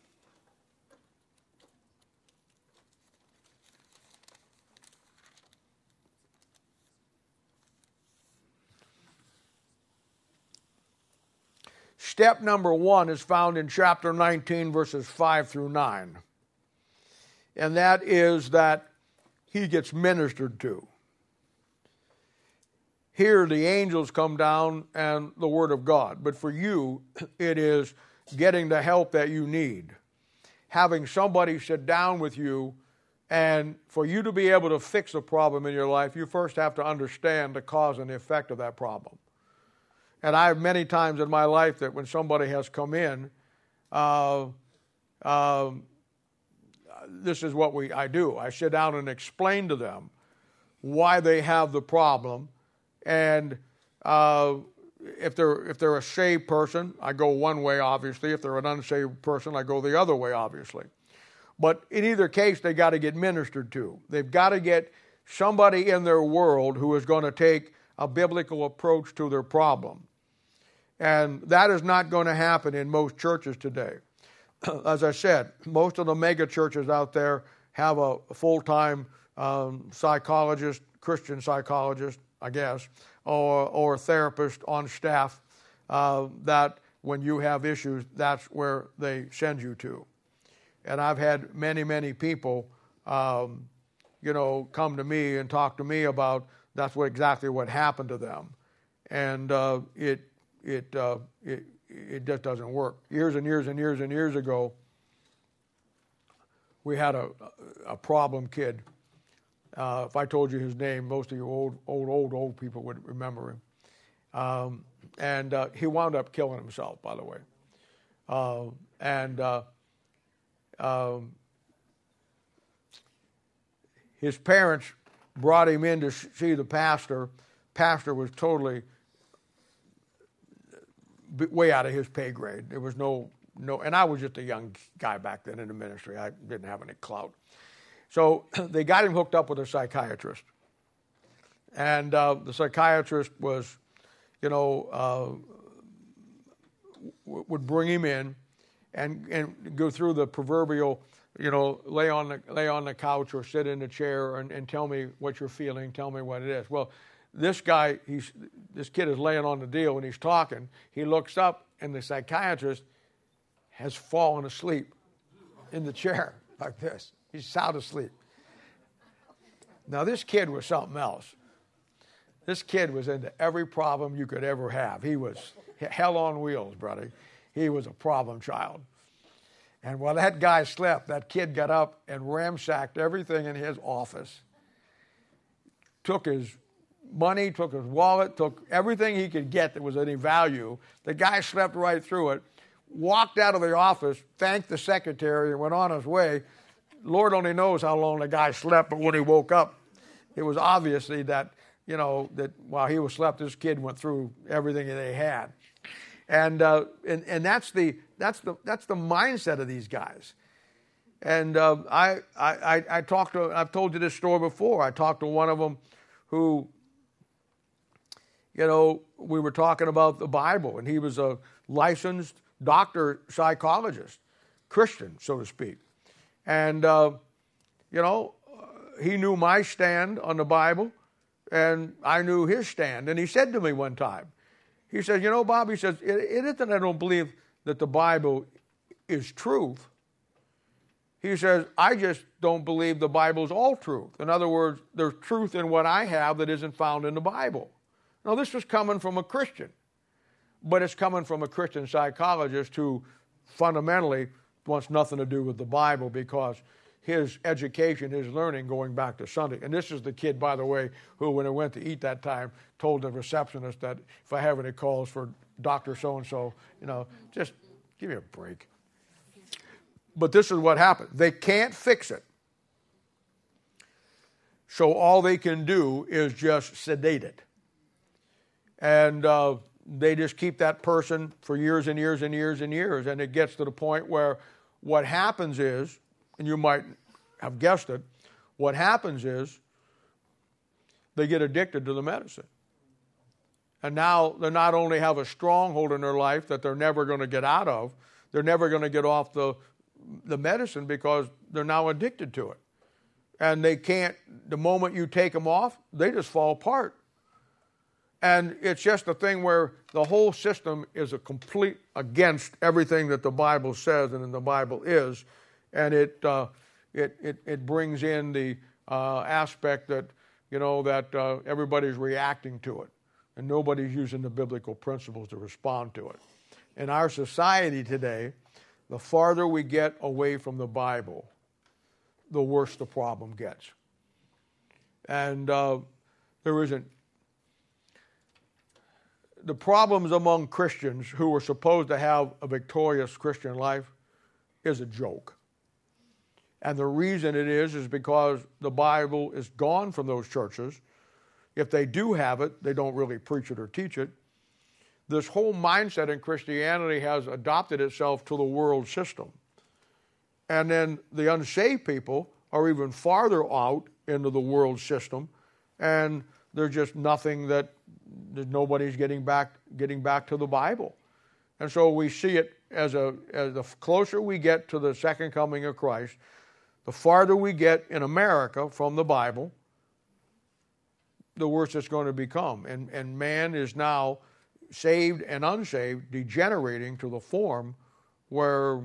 Step number one is found in chapter nineteen, verses five through nine. And that is that he gets ministered to. Here the angels come down and the Word of God. But for you, it is getting the help that you need. Having somebody sit down with you, and for you to be able to fix a problem in your life, you first have to understand the cause and the effect of that problem. And I have many times in my life that when somebody has come in, uh, uh, this is what we I do. I sit down and explain to them why they have the problem, and uh, if they're if they're a saved person, I go one way, obviously. If they're an unsaved person, I go the other way, obviously. But in either case, they got to get ministered to. They've got to get somebody in their world who is going to take a biblical approach to their problem. And that is not going to happen in most churches today. As I said, most of the mega churches out there have a full-time um, psychologist, Christian psychologist, I guess, or, or a therapist on staff uh, that when you have issues, that's where they send you to. And I've had many, many people, um, you know, come to me and talk to me about that's what exactly what happened to them. And uh, it It, uh, it it just doesn't work. Years and years and years and years ago, we had a a problem kid. Uh, if I told you his name, most of you old old old old people would remember him. Um, and uh, he wound up killing himself, by the way. Uh, and uh, um, his parents brought him in to see the pastor. Pastor was totally way out of his pay grade. There was no, no, and I was just a young guy back then in the ministry. I didn't have any clout. So they got him hooked up with a psychiatrist. And uh, the psychiatrist was, you know, uh, w- would bring him in and, and go through the proverbial, you know, lay on the, lay on the couch or sit in the chair and, and tell me what you're feeling, tell me what it is. Well, This guy, he's this kid is laying on the deal and he's talking. He looks up and the psychiatrist has fallen asleep in the chair like this. He's sound asleep. Now this kid was something else. This kid was into every problem you could ever have. He was hell on wheels, brother. he was a problem child. And while that guy slept, that kid got up and ransacked everything in his office, took his money, took his wallet, took everything he could get that was any value. The guy slept right through it, walked out of the office, thanked the secretary, and went on his way. Lord only knows how long the guy slept, but when he woke up, it was obviously that, you know, that while he was slept, this kid went through everything that they had. And, uh, and and that's the that's the that's the mindset of these guys. And uh, I, I I talked to I've told you this story before. I talked to one of them who, you know, we were talking about the Bible, and he was a licensed doctor psychologist, Christian, so to speak. And uh, you know, he knew my stand on the Bible, and I knew his stand. And he said to me one time, he says, you know, Bob, he says, it, it isn't that I don't believe that the Bible is truth. He says, I just don't believe the Bible is all truth. In other words, there's truth in what I have that isn't found in the Bible. Now, this was coming from a Christian, but it's coming from a Christian psychologist who fundamentally wants nothing to do with the Bible because his education, his learning going back to Sunday. And this is the kid, by the way, who when I went to eat that time told the receptionist that if I have any calls for Doctor So-and-so, you know, just give me a break. But this is what happened. They can't fix it. So all they can do is just sedate it. And uh, they just keep that person for years and years and years and years. And it gets to the point where what happens is, and you might have guessed it, what happens is they get addicted to the medicine. And now they not only have a stronghold in their life that they're never going to get out of, they're never going to get off the, the medicine because they're now addicted to it. And they can't, the moment you take them off, they just fall apart. And it's just a thing where the whole system is a complete against everything that the Bible says and the Bible is. And it, uh, it it it brings in the uh, aspect that, you know, that uh, everybody's reacting to it. And nobody's using the biblical principles to respond to it. In our society today, the farther we get away from the Bible, the worse the problem gets. And uh, there isn't... The problems among Christians who are supposed to have a victorious Christian life is a joke. And the reason it is is because the Bible is gone from those churches. If they do have it, they don't really preach it or teach it. This whole mindset in Christianity has adopted itself to the world system. And then the unsaved people are even farther out into the world system, and there's just nothing that, that nobody's getting back getting back to the Bible. And so we see it as a as the closer we get to the second coming of Christ, the farther we get in America from the Bible, the worse it's going to become. And, and man is now, saved and unsaved, degenerating to the form where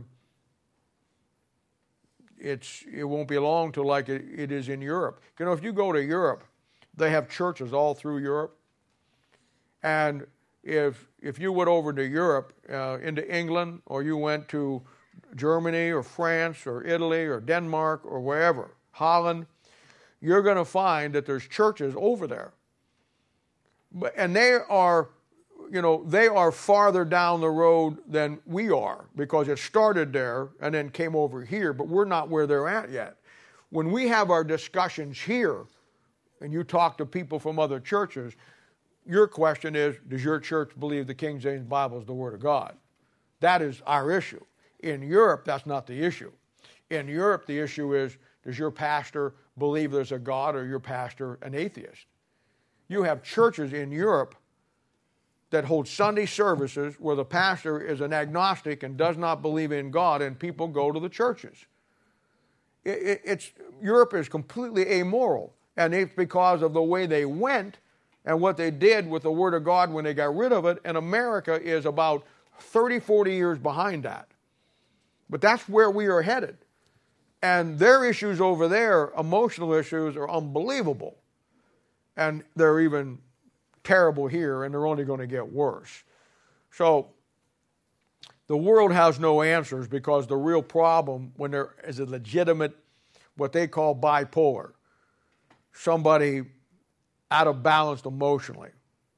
it's it won't be long till like it, it is in Europe. You know, if you go to Europe, they have churches all through Europe. And if if you went over to Europe, uh, into England, or you went to Germany or France or Italy or Denmark or wherever, Holland, you're going to find that there's churches over there. And they are, you know, they are farther down the road than we are because it started there and then came over here, but we're not where they're at yet. When we have our discussions here and you talk to people from other churches, your question is, does your church believe the King James Bible is the Word of God? That is our issue. In Europe, that's not the issue. In Europe, the issue is, does your pastor believe there's a God, or your pastor an atheist? You have churches in Europe that hold Sunday services where the pastor is an agnostic and does not believe in God, and people go to the churches. It, it, it's, Europe is completely amoral, and it's because of the way they went and what they did with the Word of God when they got rid of it, and America is about thirty, forty years behind that. But that's where we are headed. And their issues over there, emotional issues, are unbelievable. And they're even terrible here, and they're only going to get worse. So The world has no answers because the real problem, when there is a legitimate, what they call bipolar, somebody out of balance emotionally,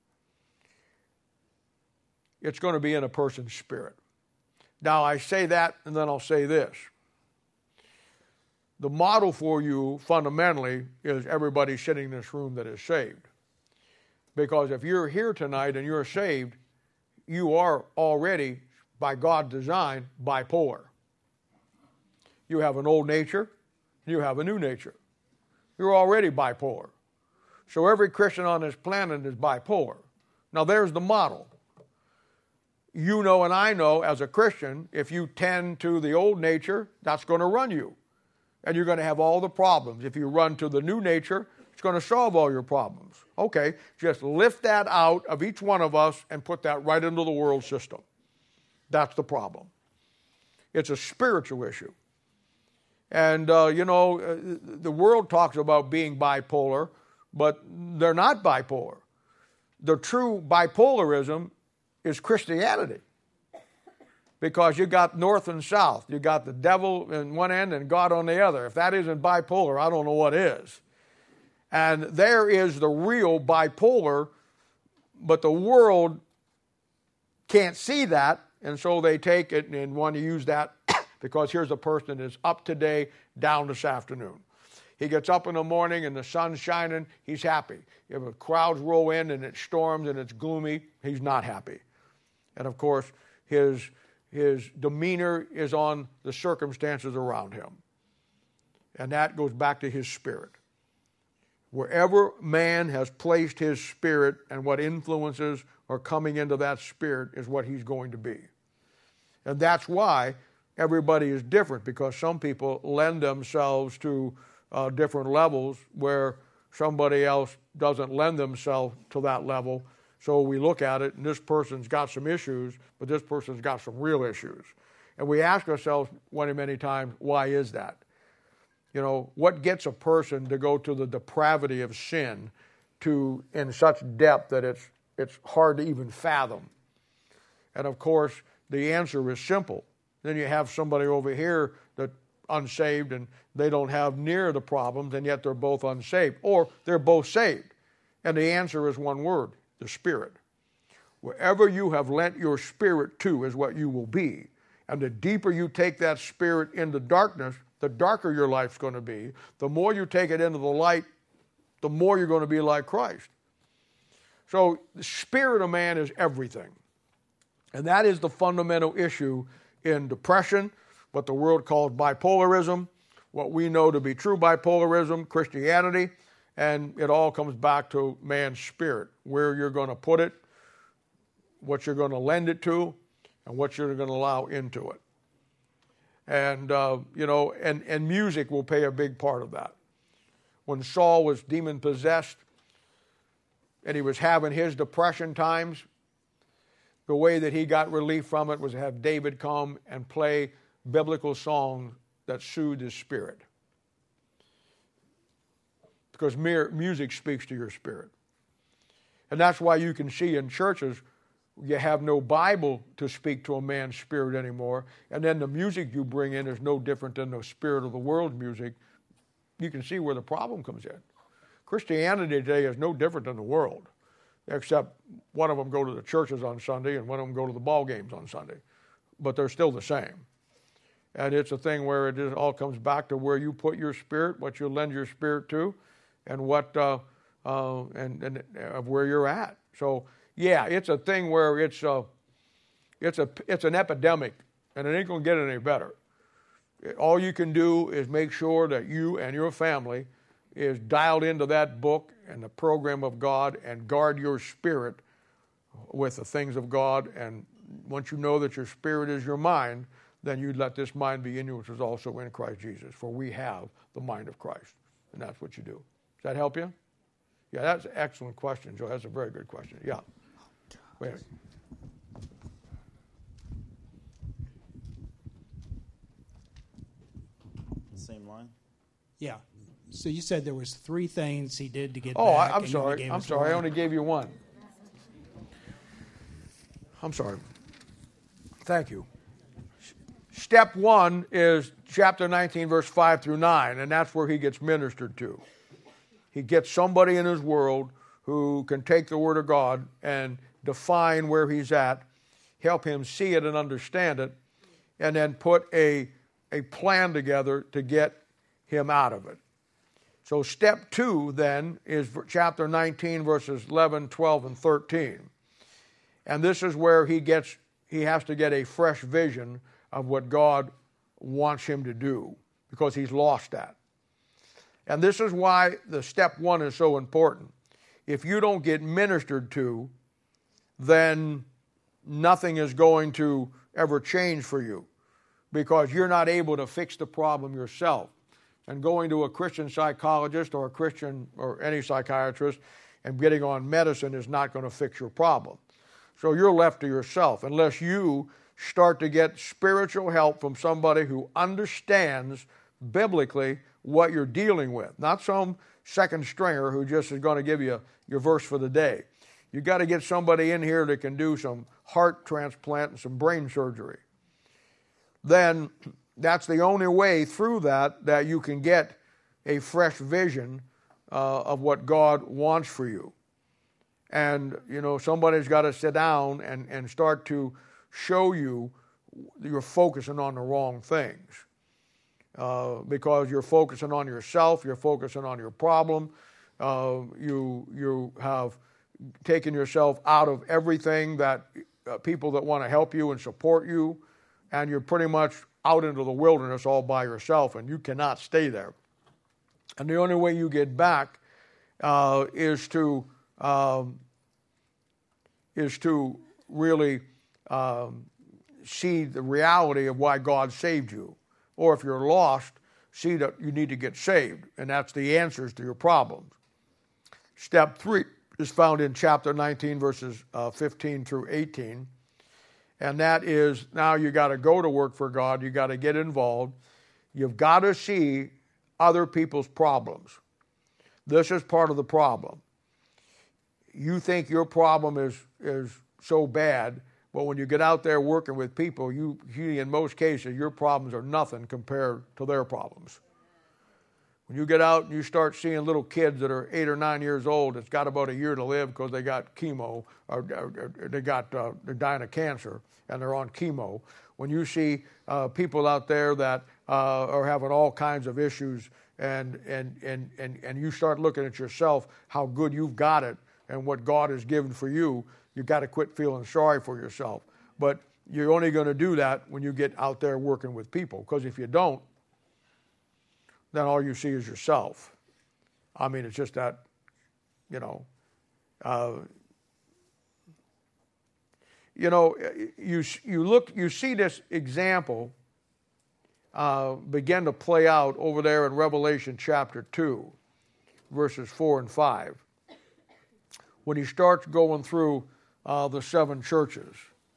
it's going to be in a person's spirit. Now, I say that, and then I'll say this. The model for you, fundamentally, is everybody sitting in this room that is saved. Because if you're here tonight and you're saved, you are already, by God's design, bipolar. You have an old nature, you have a new nature. You're already bipolar. So every Christian on this planet is bipolar. Now, there's the model. You know and I know, as a Christian, if you tend to the old nature, that's going to run you. And you're going to have all the problems. If you run to the new nature, it's going to solve all your problems. Okay, just lift that out of each one of us and put that right into the world system. That's the problem. It's a spiritual issue. And, uh, you know, uh, the world talks about being bipolar, but they're not bipolar. The true bipolarism is Christianity. Because you got north and south. You got the devil in one end and God on the other. If that isn't bipolar, I don't know what is. And there is the real bipolar, but the world can't see that, and so they take it and want to use that because here's a person that's up today, down this afternoon. He gets up in the morning and the sun's shining, he's happy. If the crowds roll in and it storms and it's gloomy, he's not happy. And of course, his His demeanor is on the circumstances around him. And that goes back to his spirit. Wherever man has placed his spirit and what influences are coming into that spirit is what he's going to be. And that's why everybody is different, because some people lend themselves to uh, different levels where somebody else doesn't lend themselves to that level. So we look at it, and this person's got some issues, but this person's got some real issues. And we ask ourselves many, many times, why is that? You know, what gets a person to go to the depravity of sin to in such depth that it's it's hard to even fathom? And of course, the answer is simple. Then you have somebody over here that's unsaved, and they don't have near the problems, and yet they're both unsaved. Or they're both saved. And the answer is one word: the Spirit. Wherever you have lent your spirit to is what you will be. And the deeper you take that spirit into darkness, the darker your life's going to be. The more you take it into the light, the more you're going to be like Christ. So the spirit of man is everything. And that is the fundamental issue in depression, what the world calls bipolarism, what we know to be true bipolarism, Christianity, and it all comes back to man's spirit, where you're going to put it, what you're going to lend it to, and what you're going to allow into it. And, uh, you know, and, and music will play a big part of that. When Saul was demon-possessed and he was having his depression times, the way that he got relief from it was to have David come and play biblical songs that soothed his spirit. Because mere music speaks to your spirit. And that's why you can see in churches you have no Bible to speak to a man's spirit anymore, and then the music you bring in is no different than the spirit of the world's music. You can see where the problem comes in. Christianity today is no different than the world, except one of them go to the churches on Sunday and one of them go to the ball games on Sunday. But they're still the same. And it's a thing where it just all comes back to where you put your spirit, what you lend your spirit to, and what uh, uh, and, and of where you're at. So yeah, it's a thing where it's a, it's a it's an epidemic, and it ain't gonna get any better. All you can do is make sure that you and your family is dialed into that book and the program of God, and guard your spirit with the things of God. And once you know that your spirit is your mind, then you let this mind be in you, which is also in Christ Jesus. For we have the mind of Christ, and that's what you do. Does that help you? Yeah, that's an excellent question, Joe. That's a very good question. Yeah. Wait. Same line? Yeah. So you said there was three things he did to get Oh, back. I, I'm and you only sorry. gave I'm us sorry. I one. only gave you one. I'm sorry. Thank you. step one is chapter nineteen, verse five through nine, and that's where he gets ministered to. He gets somebody in his world who can take the Word of God and define where he's at, help him see it and understand it, and then put a, a plan together to get him out of it. So step two then is chapter nineteen, verses eleven, twelve, and thirteen. And this is where he gets he has to get a fresh vision of what God wants him to do, because he's lost that. And this is why the step one is so important. If you don't get ministered to, then nothing is going to ever change for you, because you're not able to fix the problem yourself. And going to a Christian psychologist or a Christian or any psychiatrist and getting on medicine is not going to fix your problem. So you're left to yourself unless you start to get spiritual help from somebody who understands biblically what you're dealing with. Not some second stringer who just is going to give you your verse for the day. You've got to get somebody in here that can do some heart transplant and some brain surgery. Then that's the only way through that that you can get a fresh vision uh, of what God wants for you. And, you know, somebody's got to sit down and, and start to show you you're focusing on the wrong things. Uh, because you're focusing on yourself, you're focusing on your problem, uh, you, you have taken yourself out of everything that uh, people that want to help you and support you, and you're pretty much out into the wilderness all by yourself, and you cannot stay there. And the only way you get back uh, is to um, is to really um, see the reality of why God saved you. Or if you're lost, see that you need to get saved, and that's the answers to your problems. Step three is found in chapter nineteen, verses uh, fifteen through eighteen. And that is, now you got to go to work for God. You got to get involved. You've got to see other people's problems. This is part of the problem. You think your problem is, is so bad, but when you get out there working with people, you, you in most cases, your problems are nothing compared to their problems. When you get out and you start seeing little kids that are eight or nine years old that's got about a year to live because they got chemo, or, or, or they got uh, they're dying of cancer and they're on chemo. When you see uh, people out there that uh, are having all kinds of issues, and and and and and you start looking at yourself, how good you've got it, and what God has given for you, you got to quit feeling sorry for yourself. But you're only going to do that when you get out there working with people, because if you don't, then all you see is yourself. I mean, it's just that, you know, uh, you know, you you look, you see this example uh, begin to play out over there in Revelation chapter two, verses four and five, when he starts going through uh, the seven churches.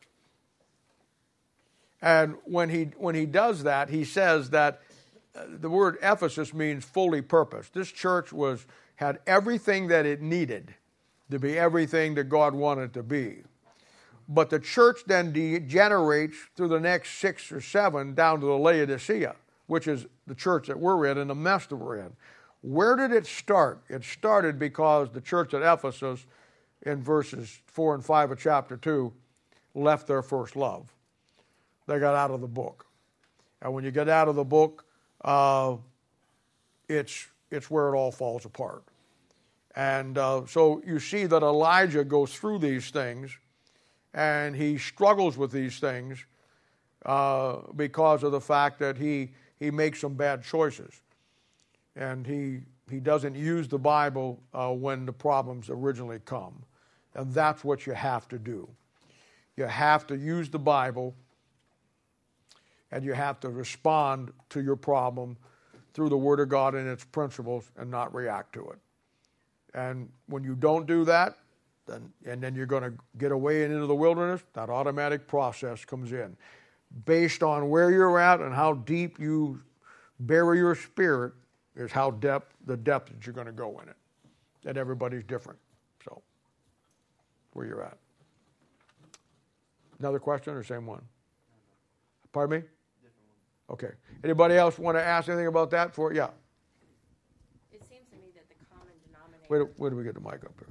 And when he when he does that, he says that the word Ephesus means fully purposed. This church was had everything that it needed to be everything that God wanted it to be. But the church then degenerates through the next six or seven down to the Laodicea, which is the church that we're in and the mess that we're in. Where did it start? It started because the church at Ephesus, in verses four and five of chapter two, left their first love. They got out of the book. And when you get out of the book, Uh, it's it's where it all falls apart. And uh, so you see that Elijah goes through these things, and he struggles with these things uh, because of the fact that he he makes some bad choices, and he he doesn't use the Bible uh, when the problems originally come, and that's what you have to do. You have to use the Bible. And you have to respond to your problem through the Word of God and its principles and not react to it. And when you don't do that, then and then you're going to get away and into the wilderness, that automatic process comes in. Based on where you're at and how deep you bury your spirit is how depth the depth that you're going to go in it. And everybody's different. So, where you're at. Another question or same one? Pardon me? Okay. Anybody else want to ask anything about that? For yeah. It seems to me that the common denominator. Where do, where do we get the mic up here?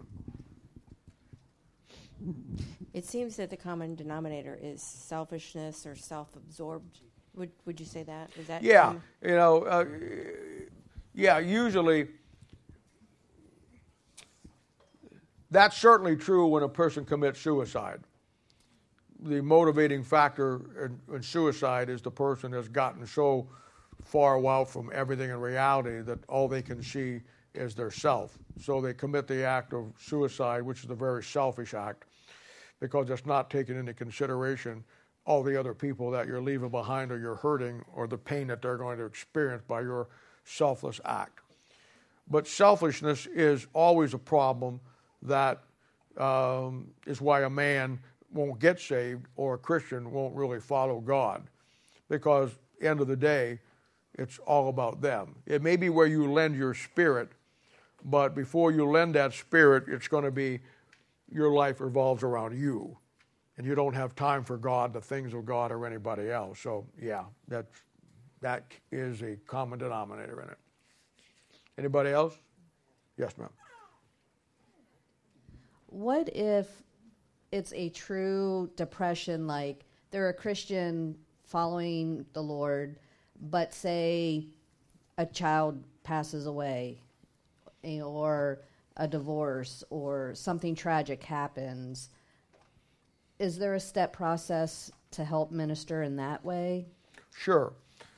It seems that the common denominator is selfishness or self-absorbed. Would Would you say that? Is that? Yeah. Um, You know. Uh, yeah. Usually. That's certainly true when a person commits suicide. The motivating factor in, in suicide is the person has gotten so far out from everything in reality that all they can see is their self. So they commit the act of suicide, which is a very selfish act, because it's not taking into consideration all the other people that you're leaving behind or you're hurting or the pain that they're going to experience by your selfless act. But selfishness is always a problem that um, is why a man won't get saved or a Christian won't really follow God, because end of the day, it's all about them. It may be where you lend your spirit, but before you lend that spirit, it's going to be your life revolves around you, and you don't have time for God, the things of God, or anybody else. So yeah, that's, that is a common denominator in it. Anybody else? Yes, ma'am. What if it's a true depression, like they're a Christian following the Lord, but say a child passes away, or a divorce, or something tragic happens? Is there a step process to help minister in that way? Sure.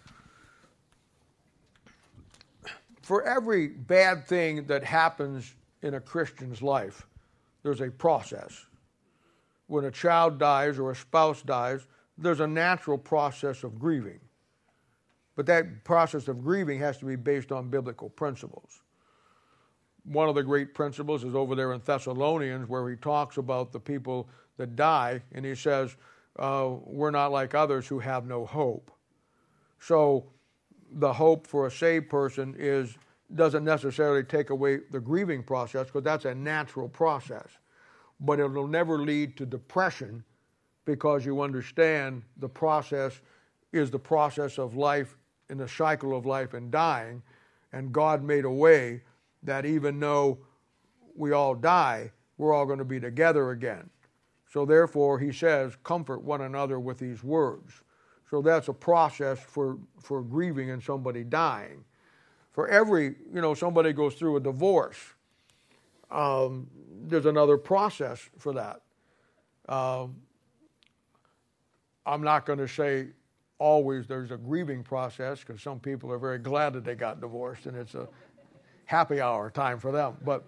For every bad thing that happens in a Christian's life, there's a process. When a child dies or a spouse dies, there's a natural process of grieving. But that process of grieving has to be based on biblical principles. One of the great principles is over there in Thessalonians, where he talks about the people that die, and he says, uh, we're not like others who have no hope. So the hope for a saved person is doesn't necessarily take away the grieving process, because that's a natural process. But it'll never lead to depression, because you understand the process is the process of life in the cycle of life and dying, and God made a way that even though we all die, we're all going to be together again. So therefore, he says, comfort one another with these words. So that's a process for, for grieving and somebody dying. For every, you know, somebody goes through a divorce, um, there's another process for that. Um, I'm not going to say always there's a grieving process, because some people are very glad that they got divorced and it's a happy hour time for them. But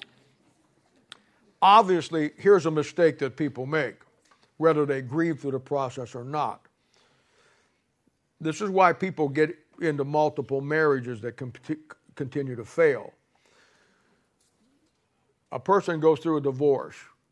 obviously, here's a mistake that people make, whether they grieve through the process or not. This is why people get into multiple marriages that continue to fail. A person goes through a divorce.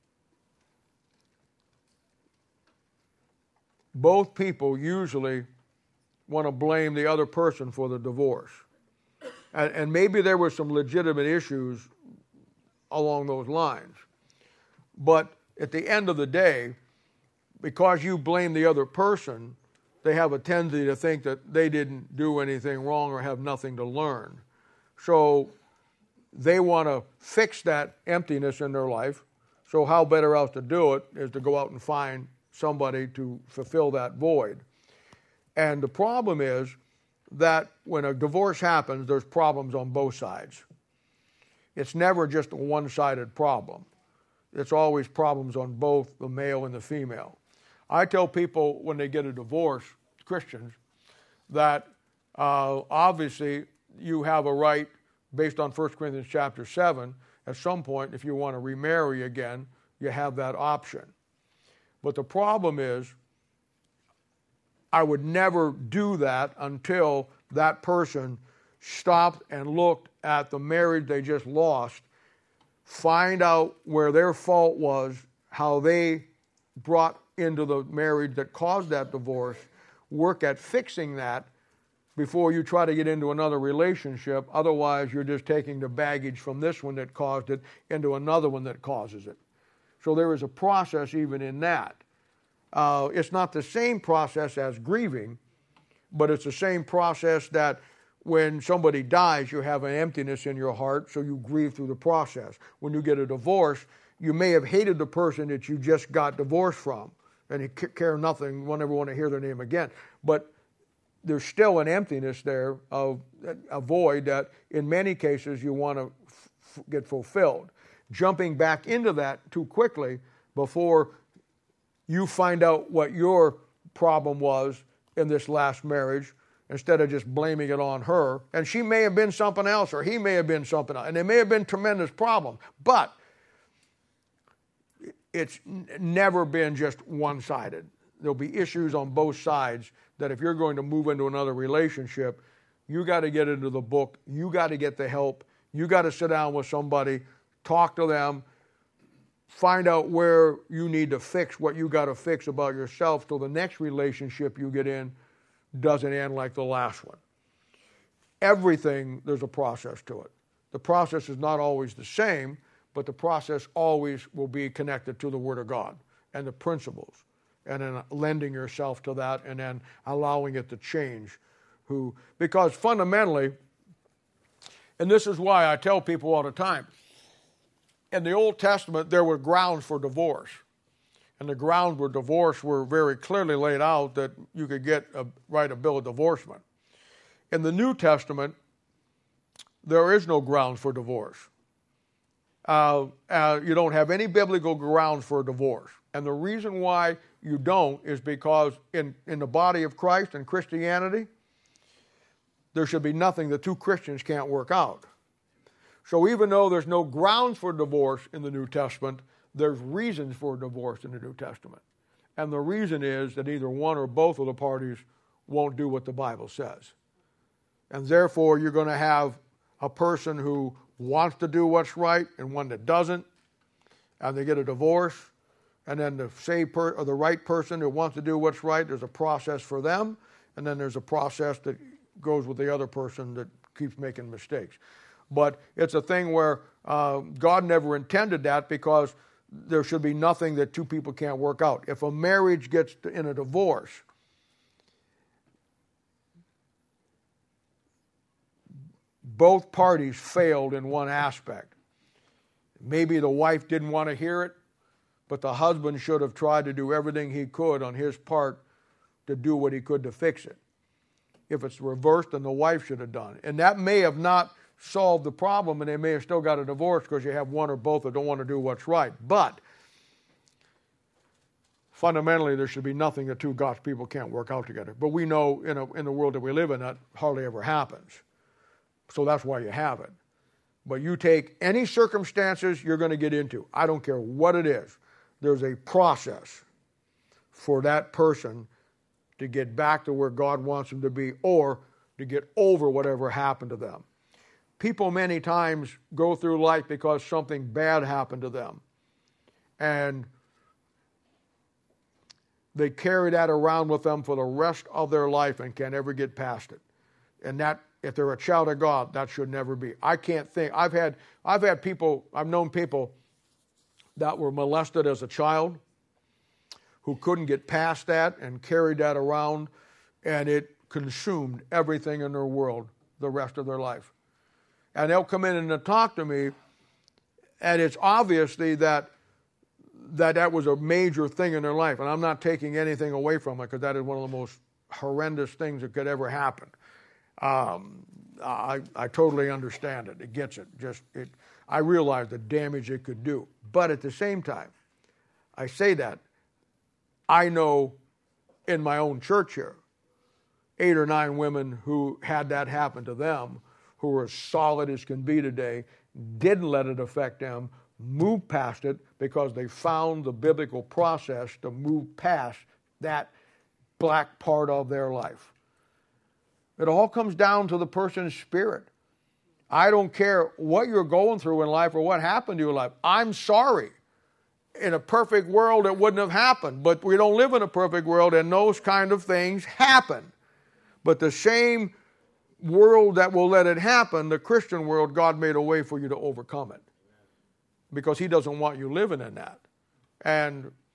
Both people usually want to blame the other person for the divorce. And, and maybe there were some legitimate issues along those lines. But at the end of the day, because you blame the other person, they have a tendency to think that they didn't do anything wrong or have nothing to learn. So they want to fix that emptiness in their life. So how better else to do it is to go out and find somebody to fulfill that void. And the problem is that when a divorce happens, there's problems on both sides. It's never just a one-sided problem. It's always problems on both the male and the female. I tell people when they get a divorce, Christians, that uh, obviously you have a right, based on First Corinthians chapter seven, at some point, if you want to remarry again, you have that option. But the problem is, I would never do that until that person stopped and looked at the marriage they just lost, find out where their fault was, how they brought into the marriage that caused that divorce, work at fixing that before you try to get into another relationship. Otherwise, you're just taking the baggage from this one that caused it into another one that causes it. So there is a process even in that. Uh, it's not the same process as grieving, but it's the same process that when somebody dies, you have an emptiness in your heart, so you grieve through the process. When you get a divorce, you may have hated the person that you just got divorced from, and you care nothing, you won't ever want to hear their name again. But there's still an emptiness there, of a void that in many cases you want to f- get fulfilled. Jumping back into that too quickly before you find out what your problem was in this last marriage, instead of just blaming it on her. And she may have been something else, or he may have been something else, and there may have been tremendous problems. But it's n- never been just one-sided. There'll be issues on both sides that if you're going to move into another relationship, you got to get into the book, you got to get the help, you got to sit down with somebody, talk to them, find out where you need to fix what you got to fix about yourself so the next relationship you get in doesn't end like the last one. Everything, there's a process to it. The process is not always the same, but the process always will be connected to the Word of God and the principles, and then lending yourself to that and then allowing it to change. Who, because fundamentally, and this is why I tell people all the time, in the Old Testament there were grounds for divorce. And the grounds for divorce were very clearly laid out that you could get a write a bill of divorcement. In the New Testament, there is no grounds for divorce. Uh, uh, you don't have any biblical grounds for divorce. And the reason why you don't is because in, in the body of Christ and Christianity, there should be nothing that two Christians can't work out. So even though there's no grounds for divorce in the New Testament, there's reasons for divorce in the New Testament. And the reason is that either one or both of the parties won't do what the Bible says. And therefore, you're going to have a person who wants to do what's right and one that doesn't, and they get a divorce. And then the saved per- or the right person who wants to do what's right, there's a process for them, and then there's a process that goes with the other person that keeps making mistakes. But it's a thing where uh, God never intended that, because there should be nothing that two people can't work out. If a marriage gets to, in a divorce, both parties failed in one aspect. Maybe the wife didn't want to hear it, but the husband should have tried to do everything he could on his part to do what he could to fix it. If it's reversed, then the wife should have done it. And that may have not solved the problem, and they may have still got a divorce because you have one or both that don't want to do what's right. But fundamentally, there should be nothing that two God's people can't work out together. But we know in, a, in the world that we live in, that hardly ever happens. So that's why you have it. But you take any circumstances you're going to get into, I don't care what it is, there's a process for that person to get back to where God wants them to be, or to get over whatever happened to them. People many times go through life because something bad happened to them, and they carry that around with them for the rest of their life and can't ever get past it. And that, if they're a child of God, that should never be. I can't think. I've had I've had people, I've known people that were molested as a child who couldn't get past that and carried that around, and it consumed everything in their world the rest of their life. And they'll come in and they'll talk to me, and it's obviously that that that was a major thing in their life. And I'm not taking anything away from it, because that is one of the most horrendous things that could ever happen. Um, I, I totally understand it. It gets it. Just it. I realize the damage it could do. But at the same time, I say that, I know in my own church here, eight or nine women who had that happen to them, who were as solid as can be today, didn't let it affect them, moved past it because they found the biblical process to move past that black part of their life. It all comes down to the person's spirit. I don't care what you're going through in life or what happened to your life. I'm sorry. In a perfect world, it wouldn't have happened. But we don't live in a perfect world, and those kind of things happen. But the same world that will let it happen, the Christian world, God made a way for you to overcome it. Because He doesn't want you living in that. And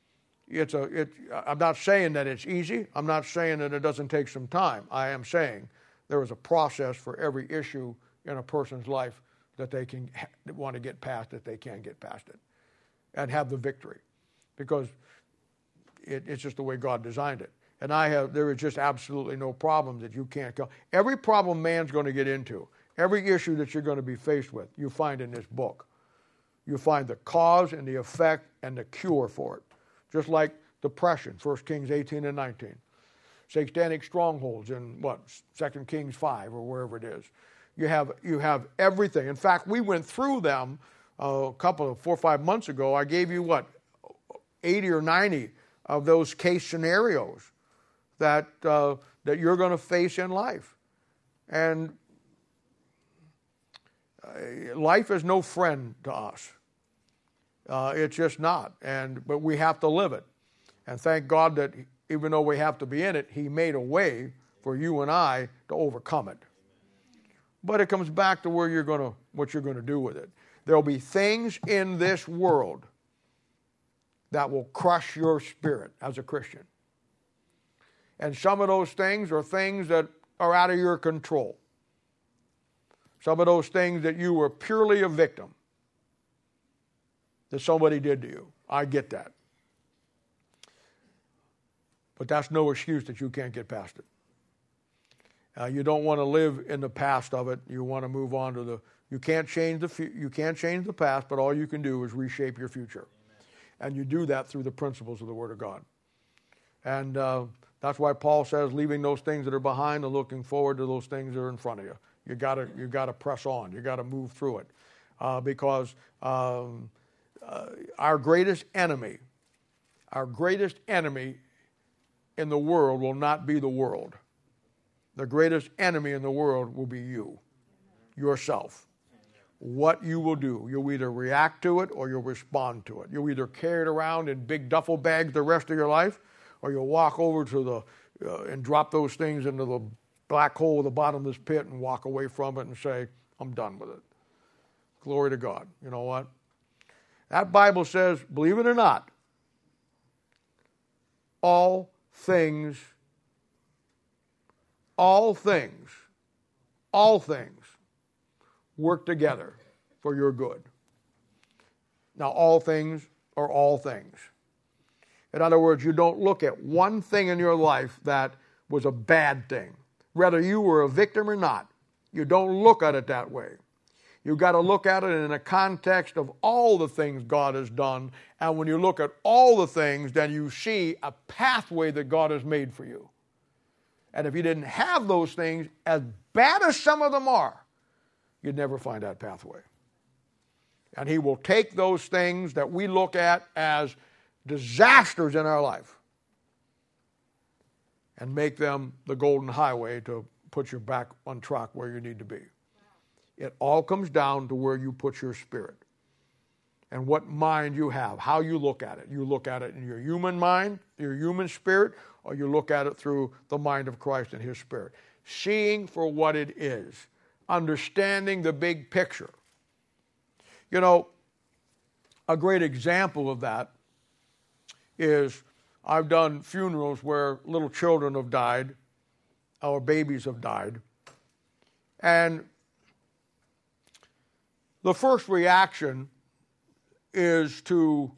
it's a. It, I'm not saying that it's easy. I'm not saying that it doesn't take some time. I am saying there is a process for every issue in a person's life that they can that want to get past it. They can get past it and have the victory, because it, it's just the way God designed it. And I have. There is just absolutely no problem that you can't go. Every problem man's going to get into, every issue that you're going to be faced with, you find in this book. You find the cause and the effect and the cure for it. Just like depression, First Kings eighteen and nineteen. Satanic strongholds in what, Second Kings five or wherever it is. You have you have everything. In fact, we went through them uh, a couple of four or five months ago. I gave you what, eighty or ninety of those case scenarios that uh, that you're going to face in life, and uh, life is no friend to us. Uh, it's just not, and but we have to live it. And thank God that even though we have to be in it, He made a way for you and I to overcome it. But it comes back to where you're going to, what you're going to do with it. There'll be things in this world that will crush your spirit as a Christian. And some of those things are things that are out of your control. Some of those things that you were purely a victim that somebody did to you. I get that. But that's no excuse that you can't get past it. Uh, you don't want to live in the past of it. You want to move on to the. You can't change the. Fu- you can't change the past, but all you can do is reshape your future, Amen. And you do that through the principles of the Word of God. And uh, that's why Paul says, leaving those things that are behind and looking forward to those things that are in front of you. You got to. You got to press on. You got to move through it, uh, because. Um, Uh, our greatest enemy, our greatest enemy in the world will not be the world. The greatest enemy in the world will be you, yourself. What you will do, you'll either react to it or you'll respond to it. You'll either carry it around in big duffel bags the rest of your life, or you'll walk over to the uh, and drop those things into the black hole at the bottom of this pit and walk away from it and say, I'm done with it. Glory to God. You know what? That Bible says, believe it or not, all things, all things, all things work together for your good. Now, all things are all things. In other words, you don't look at one thing in your life that was a bad thing. Whether you were a victim or not, you don't look at it that way. You've got to look at it in the context of all the things God has done. And when you look at all the things, then you see a pathway that God has made for you. And if you didn't have those things, as bad as some of them are, you'd never find that pathway. And He will take those things that we look at as disasters in our life and make them the golden highway to put you back on track where you need to be. It all comes down to where you put your spirit and what mind you have, how you look at it. You look at it in your human mind, your human spirit, or you look at it through the mind of Christ and His Spirit. Seeing for what it is, understanding the big picture. You know, a great example of that is I've done funerals where little children have died, our babies have died, and the first reaction is to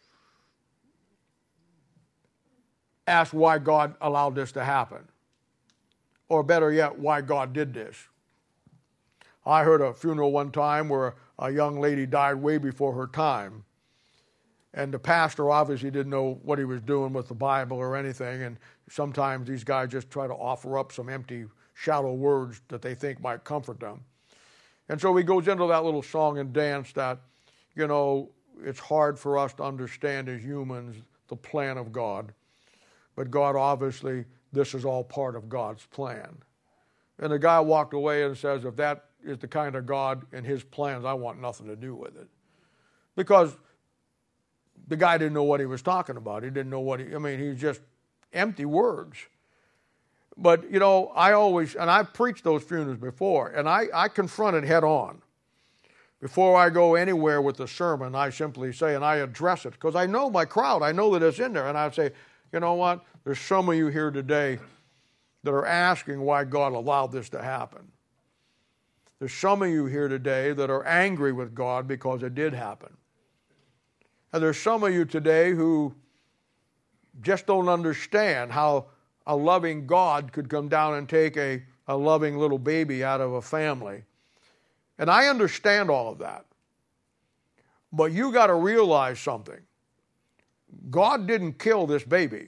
ask why God allowed this to happen. Or better yet, why God did this. I heard a funeral one time where a young lady died way before her time. And the pastor obviously didn't know what he was doing with the Bible or anything. And sometimes these guys just try to offer up some empty, shallow words that they think might comfort them. And so he goes into that little song and dance that, you know, it's hard for us to understand as humans the plan of God. But God, obviously, this is all part of God's plan. And the guy walked away and says, if that is the kind of God and His plans, I want nothing to do with it. Because the guy didn't know what he was talking about. He didn't know what he, I mean, he's just empty words. But, you know, I always, and I've preached those funerals before, and I, I confronted head on Before I go anywhere with the sermon, I simply say, and I address it, because I know my crowd, I know that it's in there, and I say, you know what, there's some of you here today that are asking why God allowed this to happen. There's some of you here today that are angry with God because it did happen. And there's some of you today who just don't understand how a loving God could come down and take a, a loving little baby out of a family. And I understand all of that. But you got to realize something. God didn't kill this baby.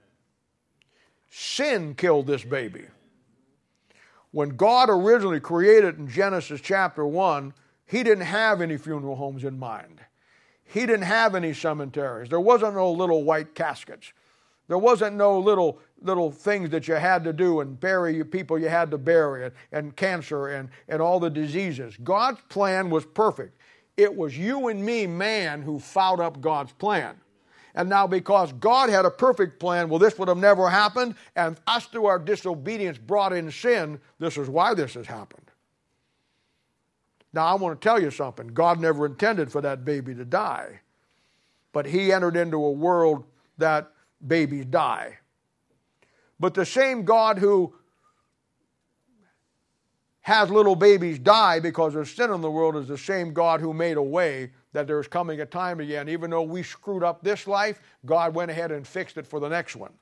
Sin killed this baby. When God originally created in Genesis chapter one, He didn't have any funeral homes in mind. He didn't have any cemeteries. There wasn't no little white caskets. There wasn't no little little things that you had to do and bury people you had to bury and, and cancer and, and all the diseases. God's plan was perfect. It was you and me, man, who fouled up God's plan. And now because God had a perfect plan, well, this would have never happened, and us through our disobedience brought in sin, this is why this has happened. Now, I want to tell you something. God never intended for that baby to die. But He entered into a world that babies die. But the same God who has little babies die because there's sin in the world is the same God who made a way that there's coming a time again. Even though we screwed up this life, God went ahead and fixed it for the next one.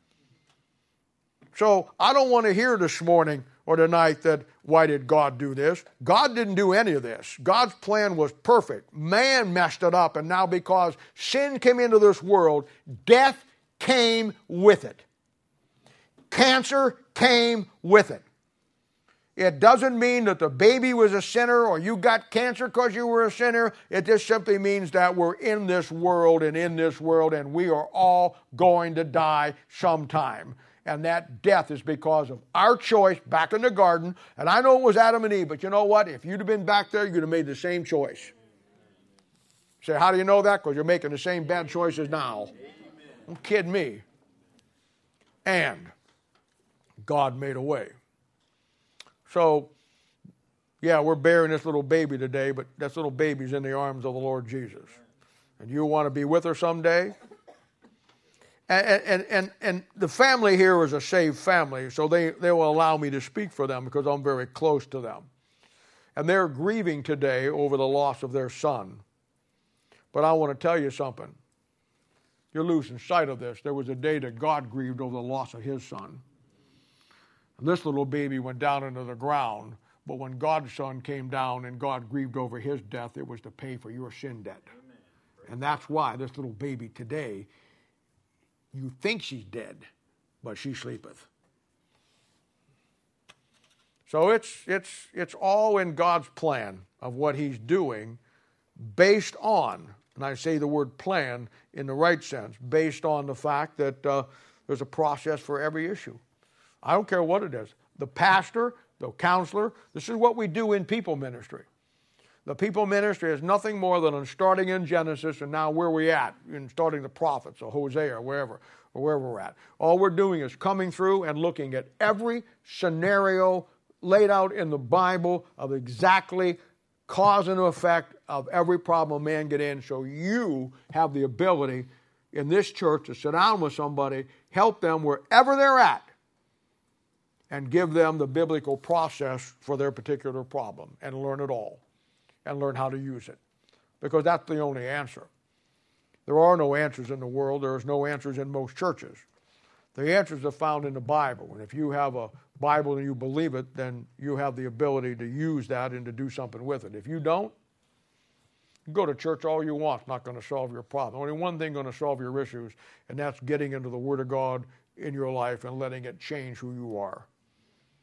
So I don't want to hear this morning or tonight that, why did God do this? God didn't do any of this. God's plan was perfect. Man messed it up, and now because sin came into this world, death came with it. Cancer came with it. It doesn't mean that the baby was a sinner or you got cancer because you were a sinner. It just simply means that we're in this world and in this world and we are all going to die sometime. And that death is because of our choice back in the garden. And I know it was Adam and Eve, but you know what? If you'd have been back there, you'd have made the same choice. Say, how do you know that? Because you're making the same bad choices now. Don't kid me. And God made a way. So, yeah, we're bearing this little baby today, but this little baby's in the arms of the Lord Jesus. And you want to be with her someday? And, and, and, and the family here is a saved family, so they, they will allow me to speak for them because I'm very close to them. And they're grieving today over the loss of their son. But I want to tell you something. You're losing sight of this. There was a day that God grieved over the loss of His son. And this little baby went down into the ground, but when God's son came down and God grieved over His death, it was to pay for your sin debt. And that's why this little baby today, you think she's dead, but she sleepeth. So it's, it's, it's all in God's plan of what He's doing based on, and I say the word plan in the right sense, based on the fact that uh, there's a process for every issue. I don't care what it is. The pastor, the counselor, this is what we do in people ministry. The people ministry is nothing more than starting in Genesis and now where we at, in starting the prophets or Hosea or wherever, or wherever we're at. All we're doing is coming through and looking at every scenario laid out in the Bible of exactly cause and effect of every problem a man get in, so you have the ability in this church to sit down with somebody, help them wherever they're at, and give them the biblical process for their particular problem and learn it all and learn how to use it. Because that's the only answer. There are no answers in the world. There's no answers in most churches. The answers are found in the Bible. And if you have a Bible and you believe it, then you have the ability to use that and to do something with it. If you don't, you go to church all you want. It's not going to solve your problem. Only one thing going to solve your issues, and that's getting into the Word of God in your life and letting it change who you are.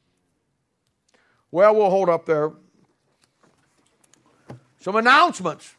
Well, we'll hold up there. Some announcements.